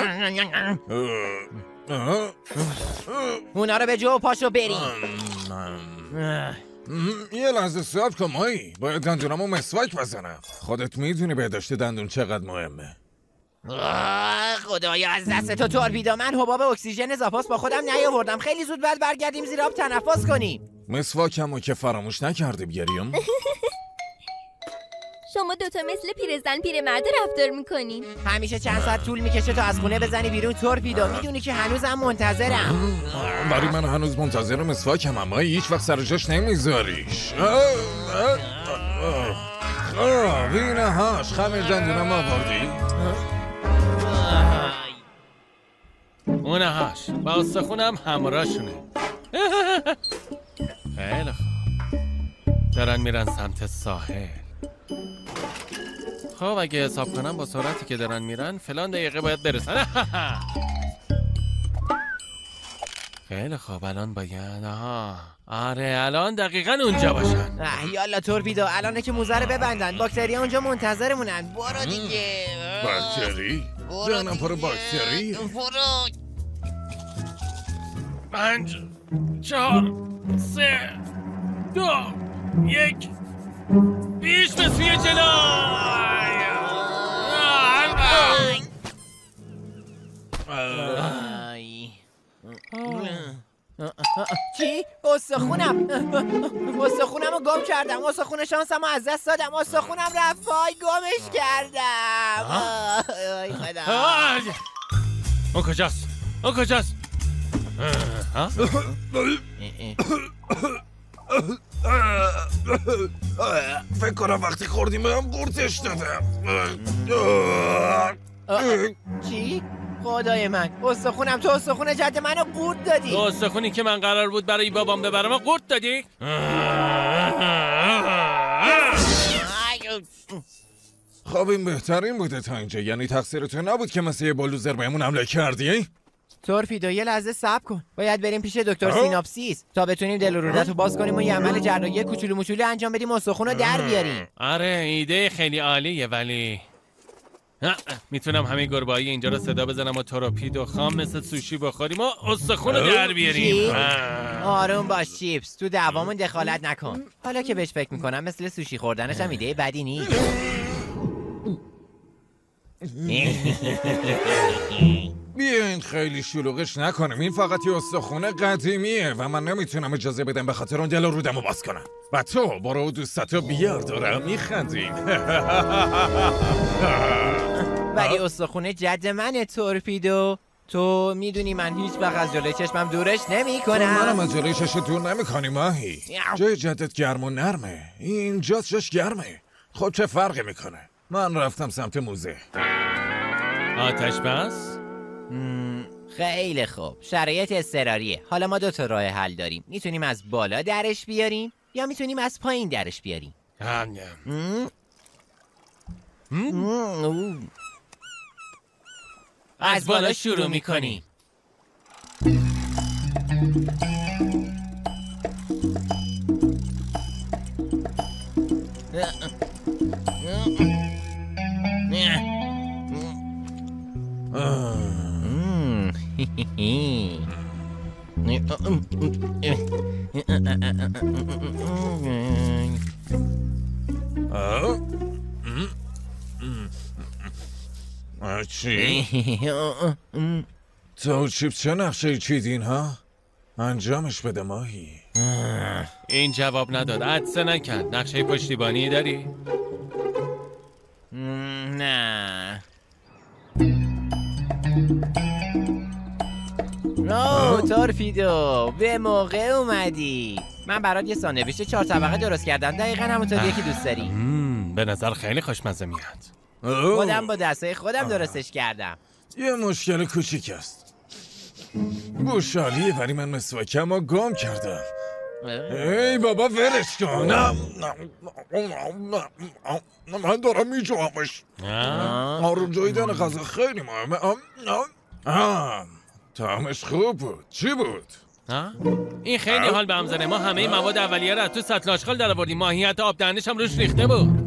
اونا رو به جو پاشو بریم. یه لحظه صبر کن مایی، باید دندونامو مسواک بزنم. خودت میدونی بهداشت دندون چقدر مهمه. خدایا از دست تو تورپیدو، من حباب اکسیژن زاپاس با خودم نیاوردم. خیلی زود باید برگردیم زیر آب تنفس کنیم. مسواکمو که فراموش نکردی بیاریم. شما دوتا مثل پیرزن پیرمرد رفتار میکنین. همیشه چند ساعت طول میکشه تا از خونه بزنی بیرون تورپیدو. میدونی که هنوزم منتظرم. برای من هنوز منتظر مسواکم، اما هیچ وقت سر جاش نمیذاریش. وینه هاش خمیر دندونم آوردی؟ اونه هاش با استخونم همراهشونه. خیلی خوب، دارن میرن سمت ساحل. خب اگه حساب کنم با سرعتی که دارن میرن فلان دقیقه باید برسن. خیلی خوب الان باید آره الان دقیقا اونجا باشن. یالا تورپیدو، الانه که موزه رو ببندن. باکتری اونجا منتظرمونن. برو دیگه. باکتری؟ جانم پر باکتری؟ برو. 5 4 3 2 1 پیش به سوی جلو. چی؟ استخونم رو گم کردم. استخون شانسم رو از دست دادم. استخونم رفت پای، گمش کردم. ای خدا. اون کجاست؟ اون کجاست؟ فکر کنم وقتی خوردیم هم قورتش دادم. چی؟ خدای من، استخونم، تو استخون جد منو قورت دادی. تو استخونی که من قرار بود برای بابام ببرم قورت دادی؟ خب این بهترین بوده تا اینجا. یعنی تقصیر تو نبود که مثل یه بلوزر بهمون حمله کردی؟ تورپیدو یه لحظه صبر کن. باید بریم پیش دکتر سیناپسیس تا بتونیم دل و رودت رو باز کنیم و یه عمل جراحی کوچولو موچولو انجام بدیم، استخون رو در بیاریم. آره ایده خیلی عالیه، ولی میتونم همه گربه‌ای اینجا رو صدا بزنم و تورپیدو خام مثل سوشی بخوریم و استخون رو در بیاریم. آروم باش چیپس، تو دعوامون دخالت نکن. حالا که بهش فکر میکنم مثل سوشی خوردنش هم ایده بدی نیست. بیاین خیلی شلوغش نکنیم. این فقط یه استخونه قدیمیه و من نمیتونم اجازه بدم به خاطر اون دل و رودمو باز کنم. و تو برو دوستاتو بیار، دارم میخندیم. ولی استخونه جد منه تورپیدو. تو میدونی من هیچ وقت از جلوی چشمم دورش نمی کنم. منم از جلوی چشم دور نمی کنی ماهی. جای جدت گرم و نرمه، اینجا جاش گرمه. خب چه فرقی میکنه؟ من رفتم سمت موزه. آتش بس؟ خیلی خوب، شرایط اضطراریه. حالا ما 2 تا راه حل داریم. میتونیم از بالا درش بیاریم یا میتونیم از پایین درش بیاریم. از بالا شروع میکنیم. چی؟ تو چیپ چه نقشه چیدین ها؟ انجامش بده ماهی. این جواب نداد، عدسه نکرد. نقشه پشتیبانی داری؟ نه. تورپیدو به موقع اومدی. من برات یه ساندویچ 4 طبقه درست کردم، دقیقاً همونطوریه که دوست داری. به نظر خیلی خوشمزه میاد. خودم با دستای خودم درستش کردم. یه مشکل کوچیک است. گوشالیه ولی من مسواکم رو گم کردم. ای بابا ورش کن. من دارم میجوامش. جاییدن غذا خیلی مهمه. طعمش خوب بود. چی بود؟ این خیلی حال به هم زنه. ما همه مواد اولیه رو از تو سطل آشغال در آوردیم. ماهیت آب دهنش هم روش ریخته بود.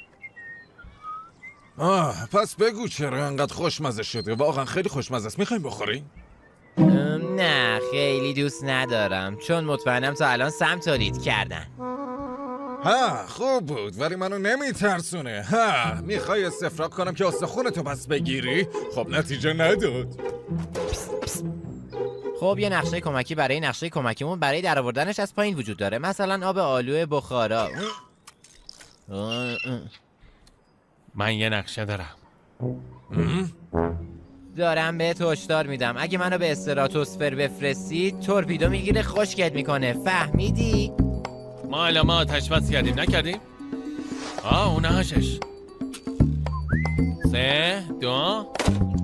پس بگو چرا انقدر خوشمزه شده؟ واقعا خیلی خوشمزه است. میخوایم بخوری؟ نه خیلی دوست ندارم، چون مطمئنم تا الان سم تولید کردن. خوب بود ولی منو نمیترسونه. میخوای استفراغ کنم که استخونتو پس بگیری؟ خب نتیجه نداد. خب یه نقشه کمکی برای نقشه کمکیمون برای درآوردنش از پایین وجود داره. مثلا آب آلو بخارا. من یه نقشه دارم بهت هشدار میدم، اگه منو به استراتوسفر بفرستی تورپیدو میگیره خشکت میکنه، فهمیدی؟ ما الان آتش بس کردیم نکردیم؟ اون هاشش 3 2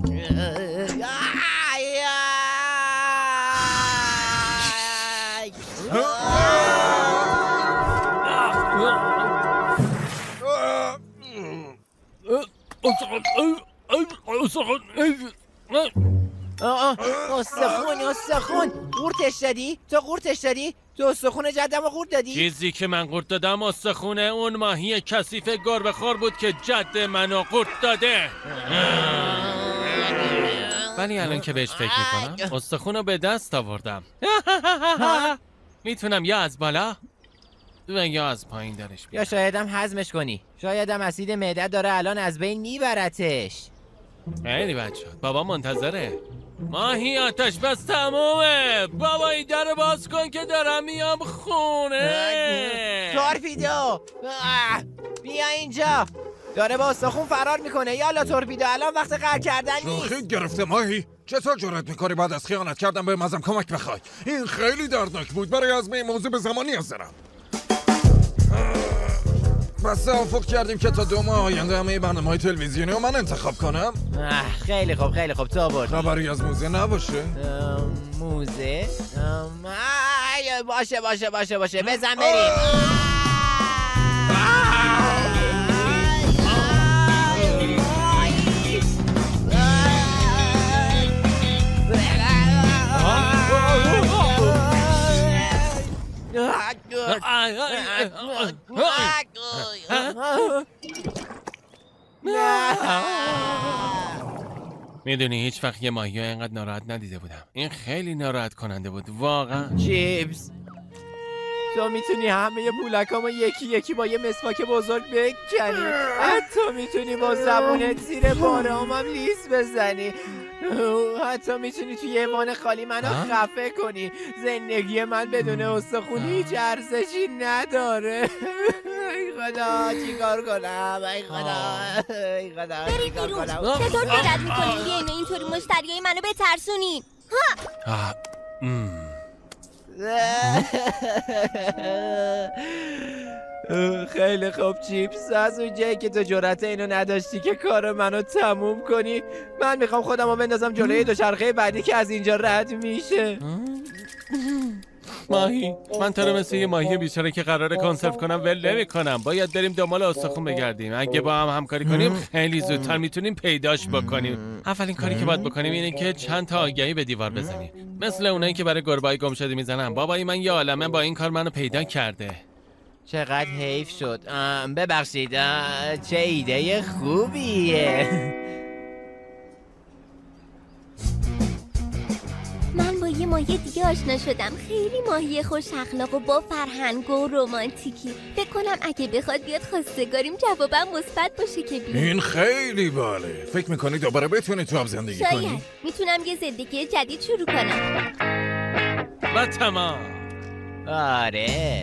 استخون قورتش دادی؟ تو قورتش دادی؟ تو استخون جدم رو قورت دادی؟ چیزی که من قورت دادم استخونه اون ماهی کثیف گربه خور بود که جد منو قورت داده. ولی الان که بهش فکر میکنم استخونو به دست آوردم. میتونم یا از بالا و یا از پایین درش یا شایدم هضمش کنی. شایدم اسید معده داره الان از بین میبرتش. خیلی بد شد. بابا منتظره. ماهی آتش بس تمومه. بابا این در باز کن که دارم میام خونه. تورپیدو بیا اینجا. داره با استخون فرار میکنه. یالا تورپیدو الان وقت قهر کردن نیست. شوخیت گرفته ماهی. چطور جرأت میکنی بعد از خیانت کردن به ازم کمک بخوای؟ این خیلی دردناک بود. برای از این موضوع به زمانی نیاز دارم. بس توافق کردیم که تا 2 ماه آینده همه برنامه‌های تلویزیونی رو من انتخاب کنم. خیلی خوب تو آورد. خبری از موزه نباشه؟ موزه؟ باشه بزن بریم. میدونی هیچ وقت یه ماهی اینقدر ناراحت ندیده بودم. این خیلی ناراحت کننده بود واقعا. چیپس تو میتونی همه پولکامو یکی با یه مسواک بزرگ بکنی. حتی میتونی با زبونت زیر باره‌ام لیس بزنی. حتی میتونی توی یه وان خالی منو خفه کنی. زندگی من بدون استخون هیچ ارزشی نداره. ای خدا چیکار کنم؟ ای خدا چیکار کنم؟ چطور جرأت میکنی بیاین اینطوری مشتریای منو بترسونین؟ خیلی خوب چیپس. از اون جایی که تو جرأت اینو نداشتی که کار منو تموم کنی، من میخوام خودمو بندازم جلوی دوچرخه بعدی که از اینجا رد میشه. ماهی من تو رو مثل یه ماهی بیچاره که قراره کنسرو کنم ول نمی‌کنم. باید بریم دنبال استخون بگردیم. اگه با هم همکاری کنیم خیلی زودتر میتونیم پیداش بکنیم. اولین کاری که باید بکنیم اینه که چند تا آگهی به دیوار بزنیم، مثل اونایی که برای گربه‌های گم شده میزنن. بابای من یه عالمه با این کار منو پیدا کرده. چقدر حیف شد. ببخشید چه ایده خوبیه. من با یه ماهی دیگه آشنا شدم. خیلی ماهی خوش اخلاق و با فرهنگ و رمانتیکی. فکر کنم اگه بخواد بیاد خواستگاریم جوابم مثبت باشه که بیاد. این خیلی باله. فکر میکنی دوباره بتونی تو آب زندگی کنی؟ شاید میتونم یه زندگی جدید شروع کنم. و تمام. آره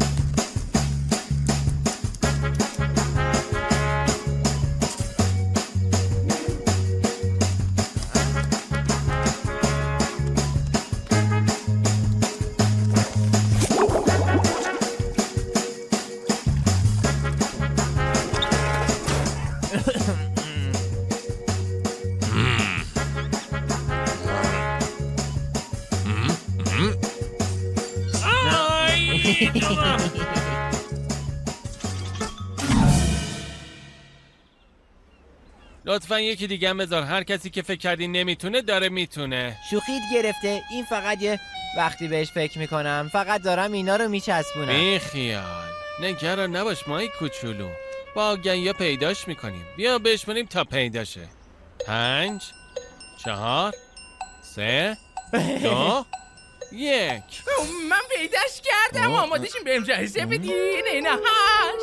لطفا یکی دیگه هم بذار. هر کسی که فکر کردی نمیتونه داره میتونه. شوخیت گرفته. این فقط یه وقتی بهش فکر میکنم فقط دارم اینا رو میچسبونم. بی خیال نگران نباش ماهی کوچولو. با آگهی‌ها پیداش میکنیم. بیا بشمونیم تا پیداشه. 5 4 3 2 1. من پیداش کردم. آماده‌شیم بریم جایزه بدین. اینه هاش.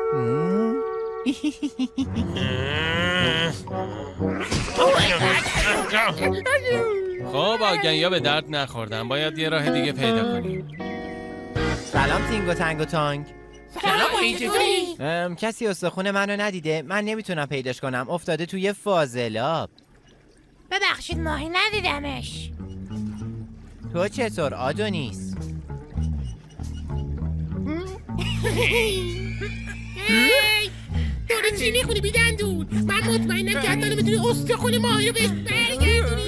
خب آگهی‌ها به درد نخوردن. باید یه راه دیگه پیدا کنیم. سلام تینگو تنگو تانگ. سلام ماهی چطوری؟ کسی استخون منو ندیده؟ من نمیتونم پیداش کنم. افتاده توی فاضلاب. ببخشید ماهی ندیدمش. تو چطور آدونیس؟ داره چی میخونی بیدندون؟ من مطمئنم که حتی نمیتونی استخون ماهی رو بهش برگردونی.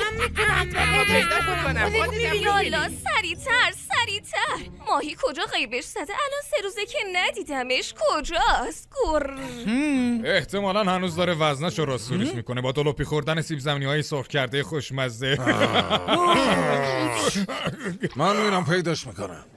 یالا سریعتر. ماهی کجا غیبش زده؟ الان 3 روزه که ندیدمش. کجاست؟ احتمالاً هنوز داره وزنش رو راستوریش میکنه با دلوپی خوردن سیب زمینی های سرخ کرده خوشمزه. من میرم پیداش میکنم.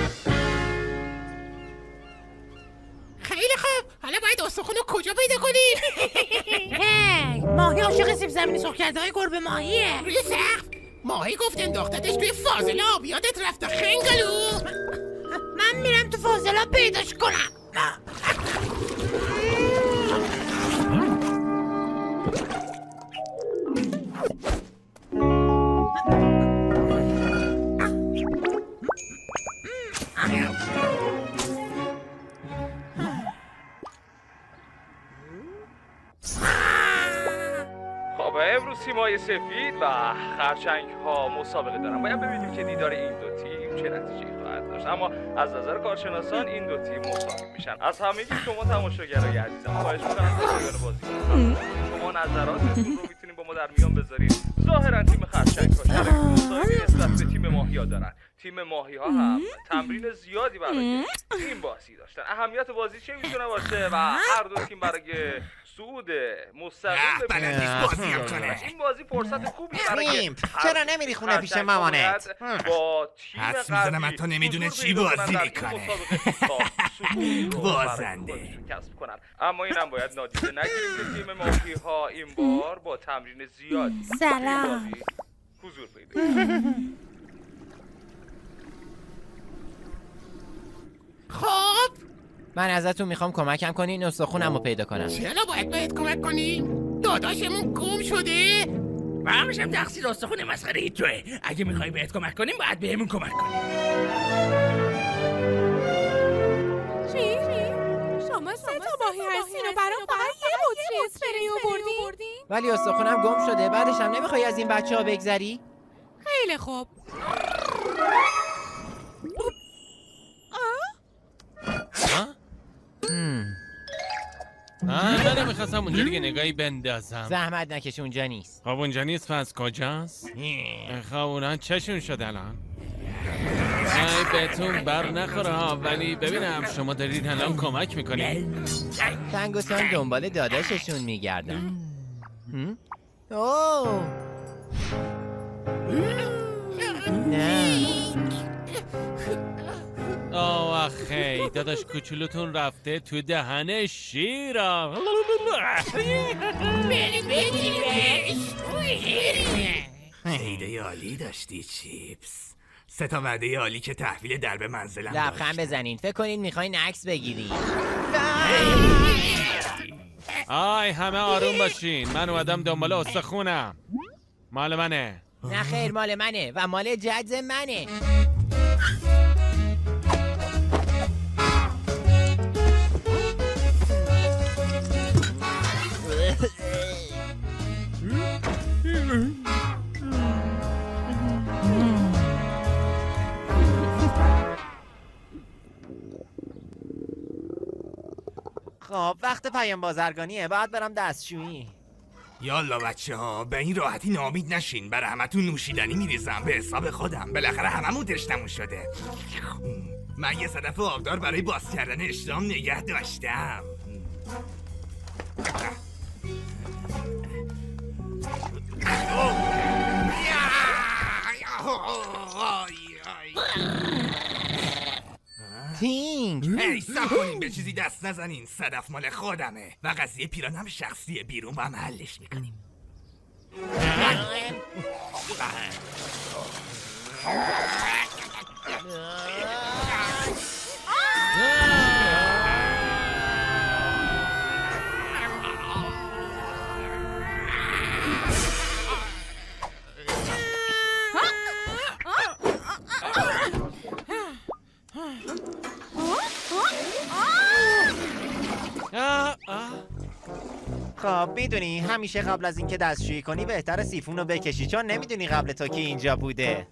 خیلی خوب. حالا باید استخون رو کجا پیدا کنیم؟ هی ماهی عاشق سیب زمینی سرخ کرده های گربه ماهیه. روی سقف ماهی گفت انداختتش توی فاضلاب. یادت رفته خنگلو؟ من میرم تو فاضلاب پیداش کنم. امروز تیم‌های سفید و خرچنگ ها مسابقه دارن. باید ببینیم که دیدار این دو تیم چه نتیجه‌ای خواهد داشت. اما از نظر کارشناسان این دو تیم مساوی میشن. از همگی شما تماشاگرای عزیزم خواهش می‌کنم در پایان بازی شما نظراتتون رو میتونید با ما در میان بذارید. ظاهرا تیم خرچنگ ها شرایط مساوی نسبت به تیم ماهی‌ها دارن. تیم ماهی‌ها هم تمرین زیادی برای این بازی داشتن. اهمیت بازی چه میتونه باشه و هر دو تیم برای صعود مستقیم به بازی کنه. این بازی فرصت خوبی برای چرا نمیری خونه پیش مامانت؟ با تیم حدس میزنم تا نمیدونه چی بازی میکنه. بازنده کسب کنن. اما اینم باید نادیده نگیریم که تیم ماهی‌ها این بار با تمرین زیادی سلام حضور پیدا کرد. خب من ازتون میخوام کمکم کنین استخونم رو پیدا کنم. چرا باید بهت کمک کنیم؟ داداشمون گم شده؟ و همشم تقصیر استخون مسخره توه. اگه میخوای بهت کمک کنیم باید بهمون کمک کنیم. چی؟ شما 3 تا ماهی هستین و برام فقط یه بطری اسپری آوردین؟ ولی استخونم گم شده. بعدش هم نمیخوای از این بچه‌ها بگذری؟ خیلی خوب. من نمیخواستم اونجا دیگه نگاهی بندازم. زحمت نکش اونجا نیست. خب اونجا نیست پس کجاست؟ خب اونا چشون شد الان؟ بهتون بر نخوره ها، ولی ببینم شما دارید الان کمک میکنید. تنگوسان دنبال داداششون میگردن. اوه نه آخی داداش کوچولوتون رفته تو دهن شیرم. ایده عالی داشتی چیپس. 3 تا وعده عالی که تحویل درب منزلم داشت. لبخند بزنین. فکر کنین میخواین عکس بگیرین. آی همه آروم باشین. من اومدم دنبال استخونم. مال منه. نه خیر مال منه و مال جد منه. خب وقت پیام بازرگانیه، باید برم دستشویی. یالا بچه ها به این راحتی ناامید نشین. برای همتون نوشیدنی میریزم به حساب خودم. بالاخره هممون تشنمون شده. من یه صدف آبدار برای باز کردن اشتهام نگه داشتم. تینگ هی سب کنین به چیزی دست نزنین. صدف مال خودمه و قضیه پیرانم شخصیه. بیرون با هم حلش میکنیم. خب میدونی همیشه قبل از اینکه دستشویی کنی بهتره سیفون رو بکشی، چون نمیدونی قبل تو کی اینجا بوده.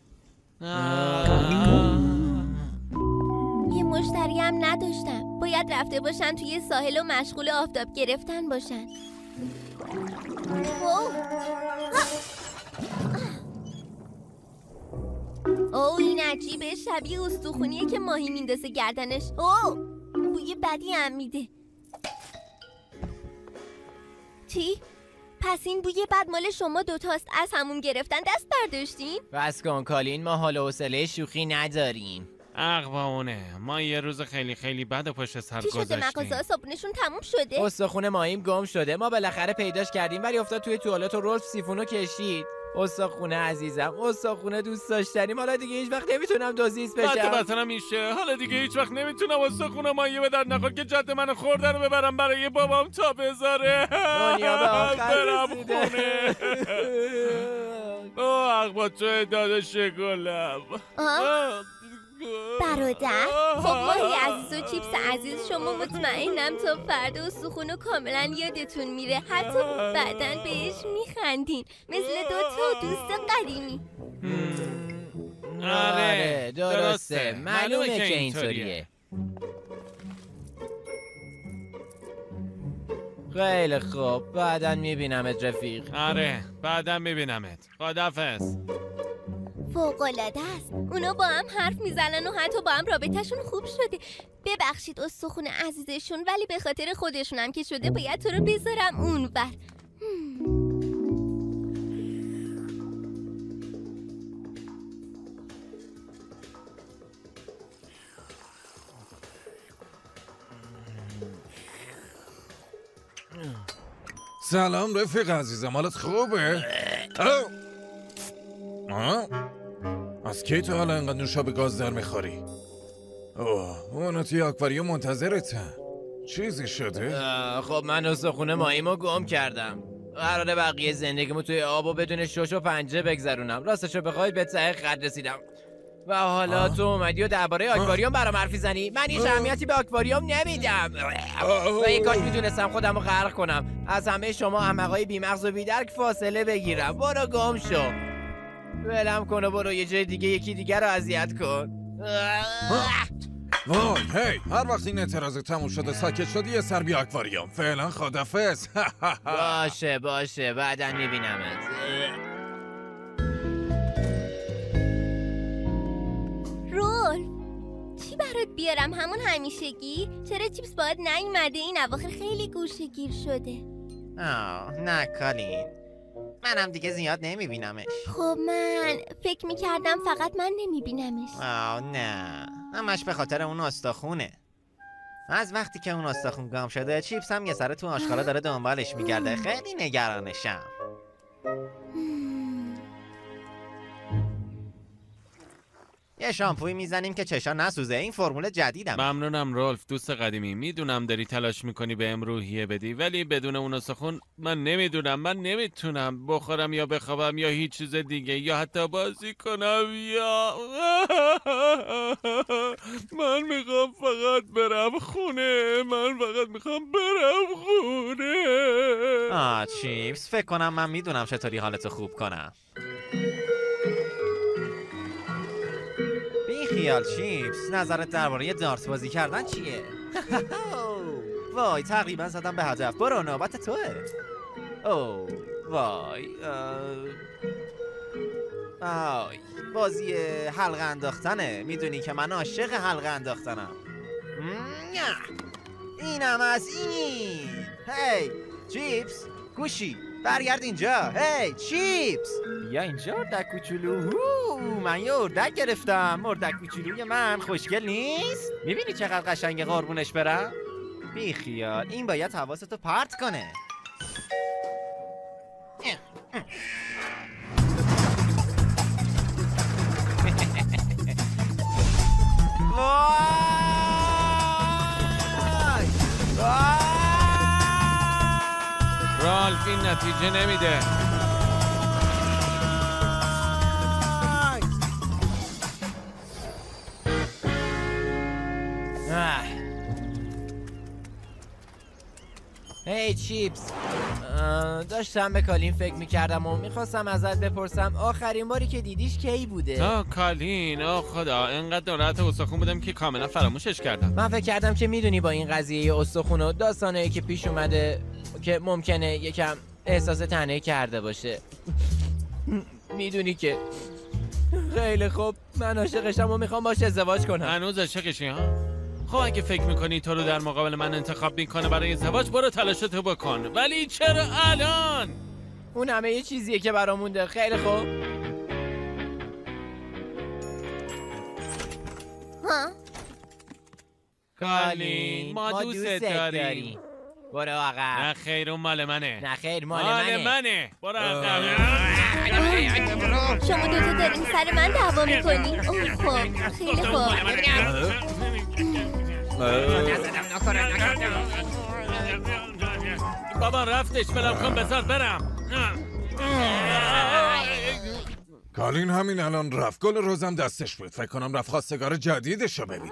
یه مشتری هم نداشتم. باید رفته باشن توی ساحل و مشغول آفتاب گرفتن باشن. اوه این عجیبه. شبیه استخونیه که ماهی میندازه گردنش. اوه بوی بدی هم میده. چی؟ پس این بوی بد مال شما دوتاست. از همون گرفتن دست برداشتین؟ بس کن کالین، ما حال و حوصله شوخی نداریم. اقوامونه ما یه روز خیلی بد و پشت سر گذاشتیم. چی شده؟ مغازه‌ها صابونشون تموم شده؟ استخون ماهیم گم شده. ما بالاخره پیداش کردیم ولی افتاد توی توالت و رولف سیفونو کشید. استخونه عزیزم، استخونه دوست داشتنیم. حالا دیگه هیچ وقت نمیتونم دوزیست بشم. بدترم میشه. حالا دیگه هیچ وقت نمیتونم استخونه ماهی به در نخور که جد منو خورده رو ببرم برای بابام تا بذاره. دنیا به آخر برم خونه. اوه اقبا تو داداش گلم. برادر؟ خب ماهی عزیز و چیپس عزیز، شما مطمئنم تا فردا استخونو کاملا یادتون میره، حتی بعدن بهش میخندین مثل 2 تا دوست قدیمی. آره درسته، معلومه که اینطوریه. خیلی خوب، بعداً میبینمت رفیق. آره بعداً میبینمت. خداحافظ. فوق‌العاده است. اونا با هم حرف میزنن و حتی با هم رابطهشون خوب شده. ببخشید استخون عزیزشون، ولی به خاطر خودشونم که شده باید تو رو بذارم اونور. سلام رفیق عزیزم، حالت خوبه؟ از کی تو حالا اینقدر نوشابه گاز در میخوری؟ اونا توی آکواریوم منتظرتن. چیزی شده؟ خب من استخونه ماهیمو گم کردم. قراره بقیه زندگیمو توی آب و بدون شش و پنجه بگذرونم. راستشو بخواید به ته خط رسیدم. و حالا تو اومدی و درباره آکواریوم برام حرف میزنی؟ من هیچ اهمیتی به آکواریوم نمیدم. و یه کاش میدونستم خودمو غرق کنم. از همه شما احمقای بیمغز و بیدرک فاصله بگیرم. برو گم شو. ولم کن و برو یه جای دیگه یکی دیگر رو اذیت کن. وای هی، هر وقت این اعتراض تموم شده ساکت شدی یه سر بی آکواریوم. فعلا خدافظ. باشه بعداً میبینمت. رول چی برات بیارم؟ همون همیشگی؟ چرا چیپس باید نیومده؟ این اواخر خیلی گوشه‌گیر شده. نه کالین، منم دیگه زیاد نمیبینمش. خب من فکر میکردم فقط من نمیبینمش. نه، همش به خاطر اون استخونه. از وقتی که اون استخون گم شده چیپس هم یه سر تو آشغالا داره دنبالش میگرده. خیلی نگرانشم. یه شامپوی میزنیم که چشا نسوزه. این فرمول جدیدم. ممنونم رولف دوست قدیمی. میدونم داری تلاش میکنی بهم روحیه بدی، ولی بدون اون استخون من نمیتونم بخورم یا بخوابم یا هیچ چیز دیگه، یا حتی بازی کنم یا من میخوام فقط برم خونه. چیپس فکر کنم من میدونم چطوری حالتو خوب کنم. خیال چیپس، نظرت درباره دارت بازی کردن چیه؟ وای تقریبا زدم به هدف. برو نوبت توه. وای بازی حلقه انداختنه. میدونی که من عاشق حلقه انداختنم. اینم از این. هی چیپس گوشی برگرد اینجا. هی چیپس بیا اینجا اردک کوچولو. من یه اردک گرفتم. اردک کوچولوی من خوشگل نیست؟ میبینی چقدر قشنگ قربونش برم؟ بی خیال، این باید حواستو پرت کنه. رالف این نتیجه نمیده. هی چیپس، داشتم به کالین فکر میکردم و میخواستم ازت بپرسم آخرین باری که دیدیش کی بوده؟ کالین، خدا اینقدر ناراحت استخون بودم که کاملا فراموشش کردم. من فکر کردم که میدونی با این قضیه استخون و داستانایی که پیش اومده که ممکنه یکم احساس تنهایی کرده باشه. میدونی که خیلی خوب، من عاشقشم و میخوام باش ازدواج کنم. هنوز عاشقشی ها؟ خب اگه فکر میکنی تو رو در مقابل من انتخاب میکنه برای ازدواج، برو تلاشتو بکن. ولی چرا الان؟ اون همه یه چیزیه که برام مونده. خیلی خوب. کالین ما دوست داریم. برو آقا. نه خیر اون مال منه. نه خیر مال منه. برو عقب. شما دوتا داریم سر من دعوا میکنی؟ خب خیلی خوب. بابا رفتش، بلم کن بذار برم. کالین همین الان رفت. گل روزم دستش بود. فکر کنم رفت خواستگار جدیدشو ببینه.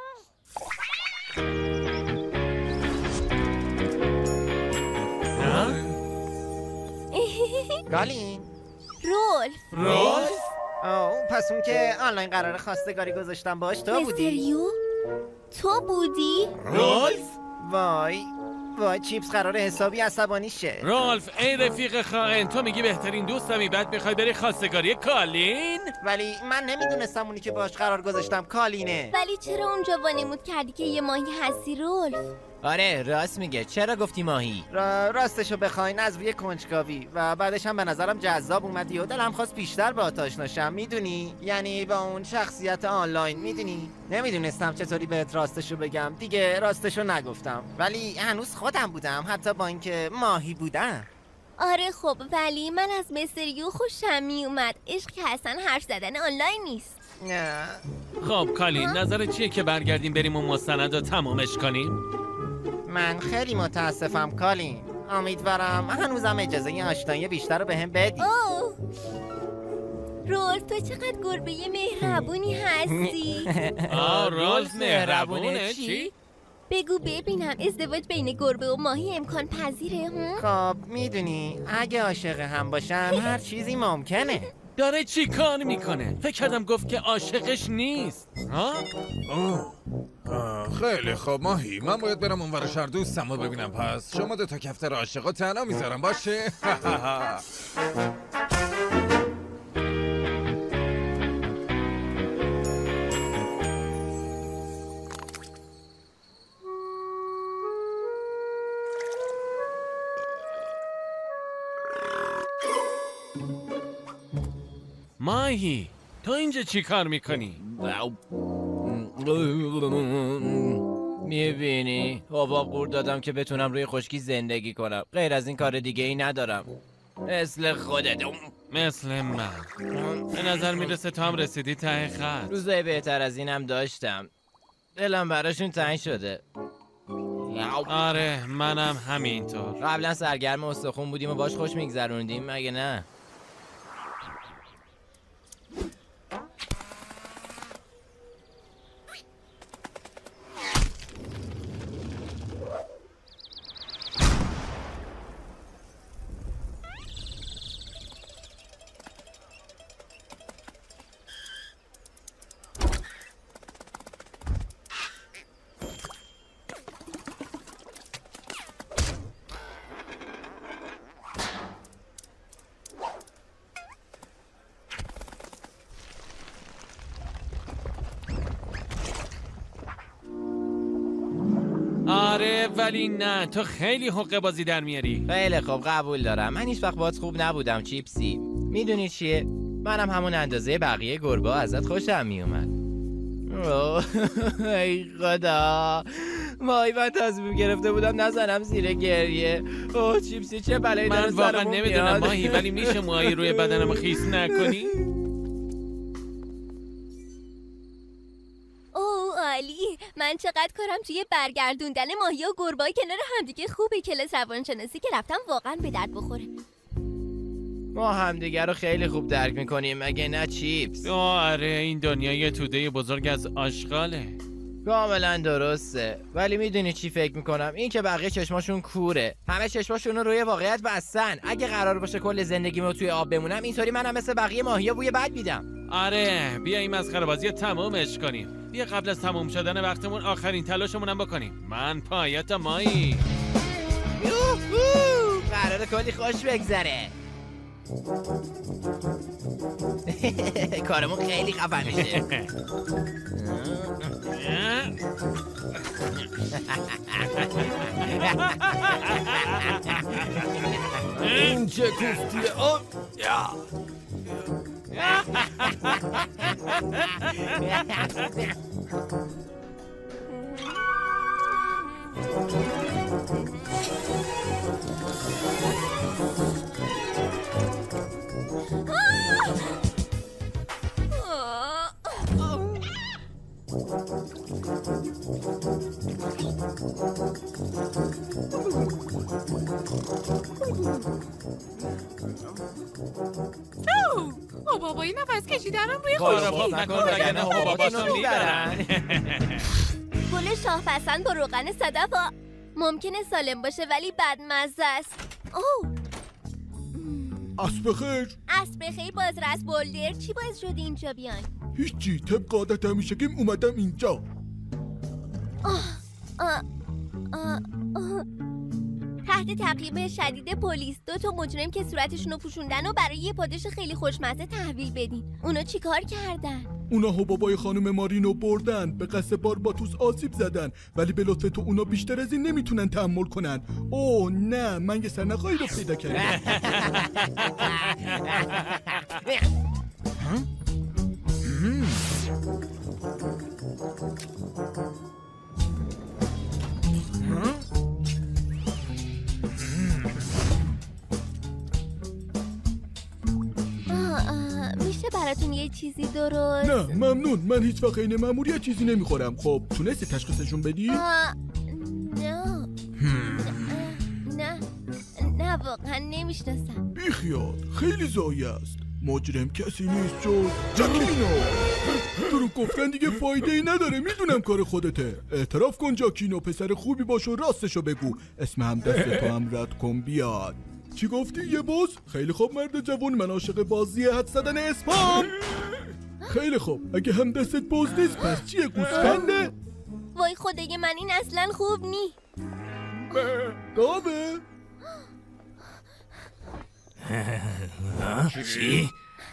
کالین رولف پس اون که آنلاین قرار خواستگاری گذاشتم باش تو بودی؟ مستریو تو بودی؟ رولف وای چیپس قراره حسابی عصبانی شه. رولف ای رفیق خائن، تو میگی بهترین دوستمی بعد میخوای بری خواستگاری کالین؟ ولی من نمیدونستم اونی که باش قرار گذاشتم کالینه. ولی چرا اونجا وانمود کردی که یه ماهی هستی رولف؟ آره راست میگه. چرا گفتی ماهی؟ راستشو بخواین از روی کنجکاوی و بعدش هم به نظرم جذاب اومدی و دلم خواست بیشتر باهات آشنا شم. میدونی یعنی با اون شخصیت آنلاین. میدونی نمیدونستم چطوری بهت راستشو بگم. دیگه راستشو نگفتم ولی هنوز خودم بودم حتی با اینکه ماهی بودم. آره خب ولی من از مستریو خوشم میومد. عشق که اصلا حرف زدن آنلاین نیست. نه خب کالین نظرت چیه که برگردیم بریم اون مستند رو تمامش کنیم؟ من خیلی متاسفم کالین. امیدوارم هنوزم اجازه آشنایی بیشتر رو بهم بدی. رولف تو چقدر گربه مهربونی هستی. رولف مهربونه چی؟ بگو ببینم ازدواج بین گربه و ماهی امکان پذیره؟ خب میدونی اگه عاشق هم باشن هر چیزی ممکنه. داره چی کار میکنه؟ فکر کردم گفت که عاشقش نیست. خیلی خب ماهی، من باید برم اونور شهر دوستم رو ببینم. پس شما دو تا کفتر عاشقا تنها میذارم باشه؟ ماهی تو اینجا چی کار میکنی؟ میبینی؟ حباب قورت دادم که بتونم روی خشکی زندگی کنم. غیر از این کار دیگه ای ندارم. مثل خودت. مثل من. به نظر میرسه تو هم رسیدی ته خط. روزای بهتر از اینم داشتم. دلم براشون تنگ شده. آره منم همینطور. قبلا سرگرم استخون بودیم و باش خوش میگذروندیم مگه نه؟ آره ولی نه تو خیلی حقه بازی در میاری. خیلی خوب قبول دارم. من هیچ وقت باهات خوب نبودم چیپسی. میدونی چیه؟ منم همون اندازه بقیه گربه ازت خوشم میومد. ای خدا وای من تصمیم گرفته بودم نزنم زیر گریه. اوه چیپسی چه بلایی داره سرمون میاد. من واقعا نمیدونم ماهی ولی میشه موهایی روی بدنم خیس نکنی؟ عالی. من چقدر کارم توی برگردوندن ماهی و گربه‌ای کنار همدیگه خوبه. کلاس روانشناسی که رفتم واقعا به درد بخوره. ما همدیگه رو خیلی خوب درک میکنیم مگه نه چیپس؟ آره این دنیا یه توده بزرگ از آشغاله. کاملا درسته. ولی میدونی چی فکر میکنم؟ این که بقیه چشماشون کوره. همه چشماشون رو روی واقعیت بستن. اگه قرار باشه کل زندگیمو توی آب بمونم اینطوری منم مثل بقیه ماهیا بوی بد میدم. آره بیا این مسخره بازی تمومش کنیم. بیا قبل از تموم شدن وقتمون آخرین تلاشمون هم بکنیم. من پایت ماهی. یوهو قراره کلی خوش بگذره. کارمون خیلی خفن میشه. این چه کوفتیه؟ بابایی نفس کشیدنم روی خوشی نکن وگرنه حباباتونو میبرن. گل شاه پسند با روغن صدف ممکنه سالم باشه ولی بدمزه است. اسب خیر. اسب خیر بازرس بولدر، چی باعث شد اینجا بیان؟ هیچی، طبق عادت همیشگیم اومدم اینجا. تحت تعقیب شدید پلیس 2 مجرم که صورتشونو پوشوندن و برای یه پاداش خیلی خوشمزه تحویل بدین. اونا چی کار کردن؟ اونا حبابای خانم مارینو بردن، به قصد بارباتوس آسیب زدن، ولی به لطف تو اونا بیشتر از این نمیتونن تحمل کنن. اوه نه، من یه سرنخایی رو پیدا کردم. میشه براتون یه چیزی درست؟ نه ممنون، من هیچ وقت این ماموریت چیزی نمیخورم. خب تونستی تشخیصشون بدی؟ نه واقعا نمیشناسم. بیخیال، خیلی زایی است. مجرم کسی نیست جز جاکینو. دروغ گفتن دیگه فایده ای نداره، میدونم کار خودته. اعتراف کن جاکینو، پسر خوبی باش و راستشو بگو. اسم هم دست تو هم رد کن بیاد. چی گفتی یه باز؟ خیلی خوب مرد جوان، من عاشق بازی حد زدن اسمم. خیلی خوب، اگه هم دستت باز نیست پس چیه، گوسفنده؟ وای خدای من این اصلا خوب نی. گاوه؟ چی؟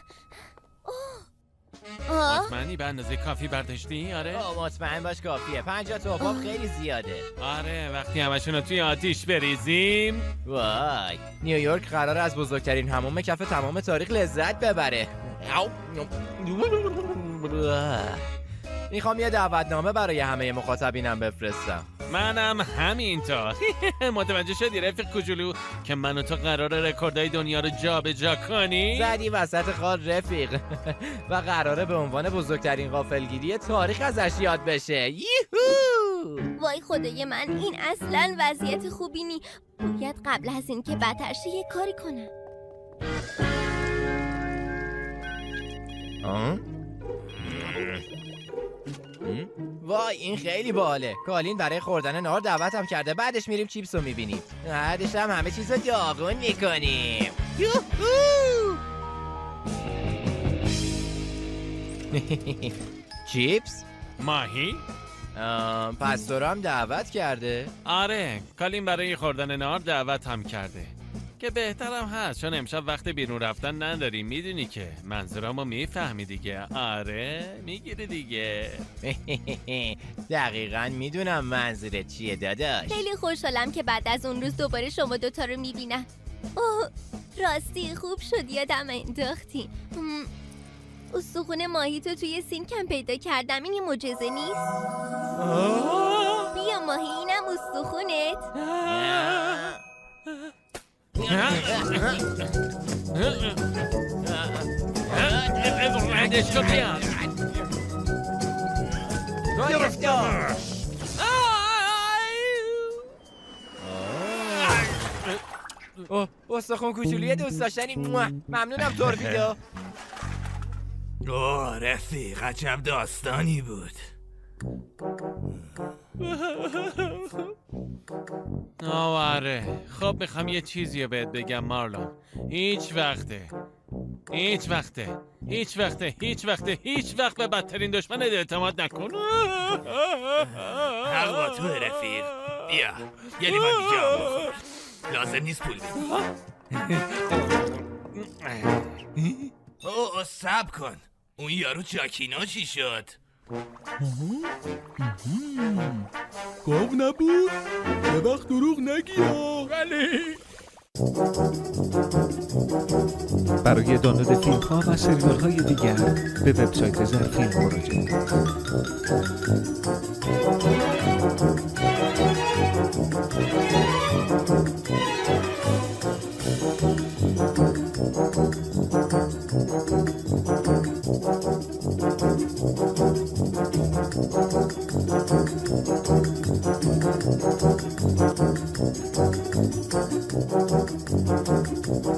مطمئنی به اندازه کافی برداشتی؟ آره؟ مطمئن باش کافیه. 50 تا حباب خیلی زیاده. آره، وقتی همشون رو توی آتیش بریزیم. وای، نیویورک قرار از بزرگترین حمام کف تمام تاریخ لذت ببره. میخوام یه دعوتنامه برای همه مخاطبینم بفرستم. منم همینطور. متوجه شدی رفیق کوچولو که من و تو قراره رکوردهای دنیا رو جابجا کنی؟ زدی وسط خال رفیق. و قراره به عنوان بزرگترین غافلگیری تاریخ ازش یاد بشه. یوهو! وای خدای من این اصلا وضعیت خوبی نی. باید قبل از این که بدتر شه یه کاری کنم. وای این خیلی باحاله. کالین برای خوردن نهار دعوتم کرده، بعدش میریم چیپس رو میبینیم، بعدش هم همه چیز رو داغون میکنیم. چیپس؟ ماهی؟ پس تو رو هم دعوت کرده؟ آره، کالین برای خوردن نهار دعوت هم کرده که بهترم هست چون امشب وقت بیرون رفتن نداریم. میدونی که منظورمو میفهمی دیگه. آره میگیری دیگه. دقیقاً میدونم منظورت چیه داداش. خیلی خوشحالم که بعد از اون روز دوباره شما دوتا رو میبینم. اوه راستی خوب شد یادم انداختی. استخون ماهی تو توی سینکم پیدا کردم. این یه معجزه نیست؟ بیا ماهی، اینم استخونت. استخون کوچولوی دوست داشتنی. ممنونم تورپیدو. اوه رفیق، عجب داستانی بود. آره خب میخوام یه چیزی رو بهت بگم مارلون. هیچ وقت به بدترین دشمنت اعتماد نکن. حق با تو رفیق. بیا یه لیوان دیگه آب بخور. لازم نیست پول بدی. اوه صبر کن، اون یارو جاکینو چی شد؟ گاو نبود؟ یه وقت دروغ نگی ها. ولی برای دانلود فیلم ها و سریال های دیگر به وبسایت زرفیلم مراجعه کنید.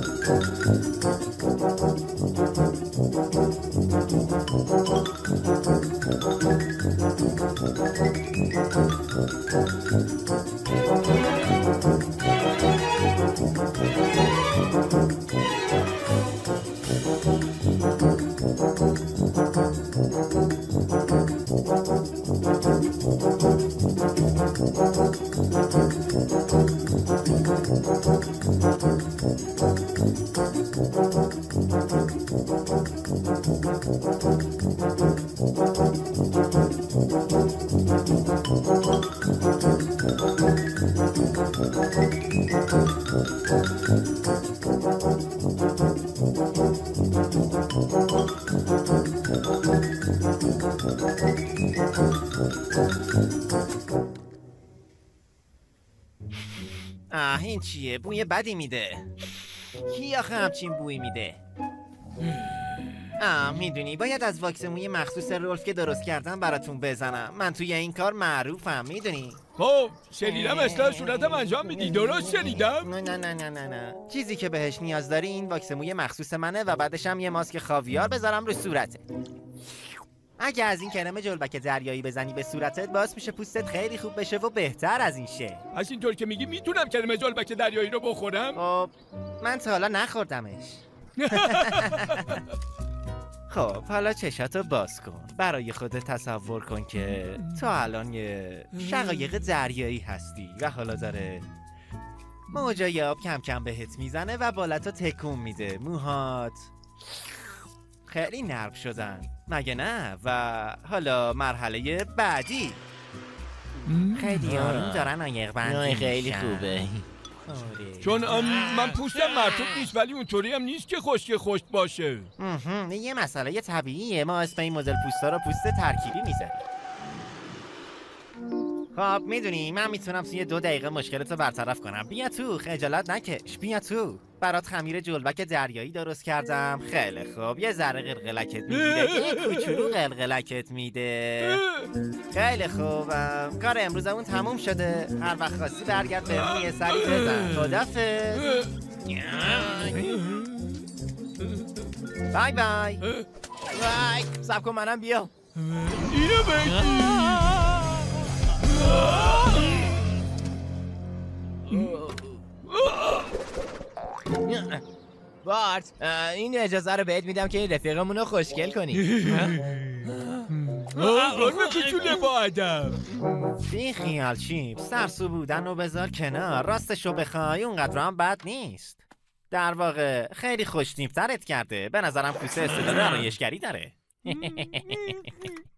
این چیه؟ بوی بدی میده. کی آخه همچین بوی میده؟ میدونی باید از واکس موی مخصوص رولف که درست کردم براتون بزنم. من توی این کار معروفم، میدونی؟ خب شنیدم اصلاح صورتم انجام میدی، درست شنیدم؟ نه چیزی که بهش نیاز داری این واکس موی مخصوص منه و بعدش هم یه ماسک خاویار بذارم رو صورتت. اگه از این کرم جلبک دریایی بزنی به صورتت باعث میشه پوستت خیلی خوب بشه و بهتر از این شه. از اینطور که میگی میتونم کرم جلبک دریایی رو بخورم؟ خب من تا حالا نخوردمش. خب حالا چشاتو باز کن. برای خودت تصور کن که تو الان یه شقایق دریایی هستی و حالا داره موجای آب کم کم بهت میزنه و بالاتو تکون میده. موهات خیلی نرم شدن مگه نه؟ و حالا مرحله بعدی خیلی آروم دارن آیق بندی خیلی خوبه. چون من پوستم مرطوب نیست ولی اونطوری هم نیست که خشک باشه. یه مسئله طبیعیه. ما اسم این مدل پوستا رو پوست ترکیبی میذاریم. خب میدونی من میتونم توی 2 دقیقه مشکلتو برطرف کنم. بیا تو، خجالت نکش، بیا تو. برات خمیر جلبک دریایی درست کردم. خیلی خوب، یه ذره قلقلکت میگیره، یه کوچولو قلقلکت میده. خیلی خوب، کار امروزمون تموم شده. هر وقت خواستی برگرد بهمون یه سری بزن. خدافظ. بای بای. بای. صبر کن منم بیام. اینو بگی. بارت این اجازه رو بهت میدم که این رفیقمون رو خوشگل کنی. قرمه کوچوله با ادب. بی خیال چیپس، ترسو بودن رو بذار کنار. راستشو بخوای اونقدر هم بد نیست. در واقع خیلی خوش‌تیپ‌ترت کرده. به نظرم پوست استعداد آرایشگری داره.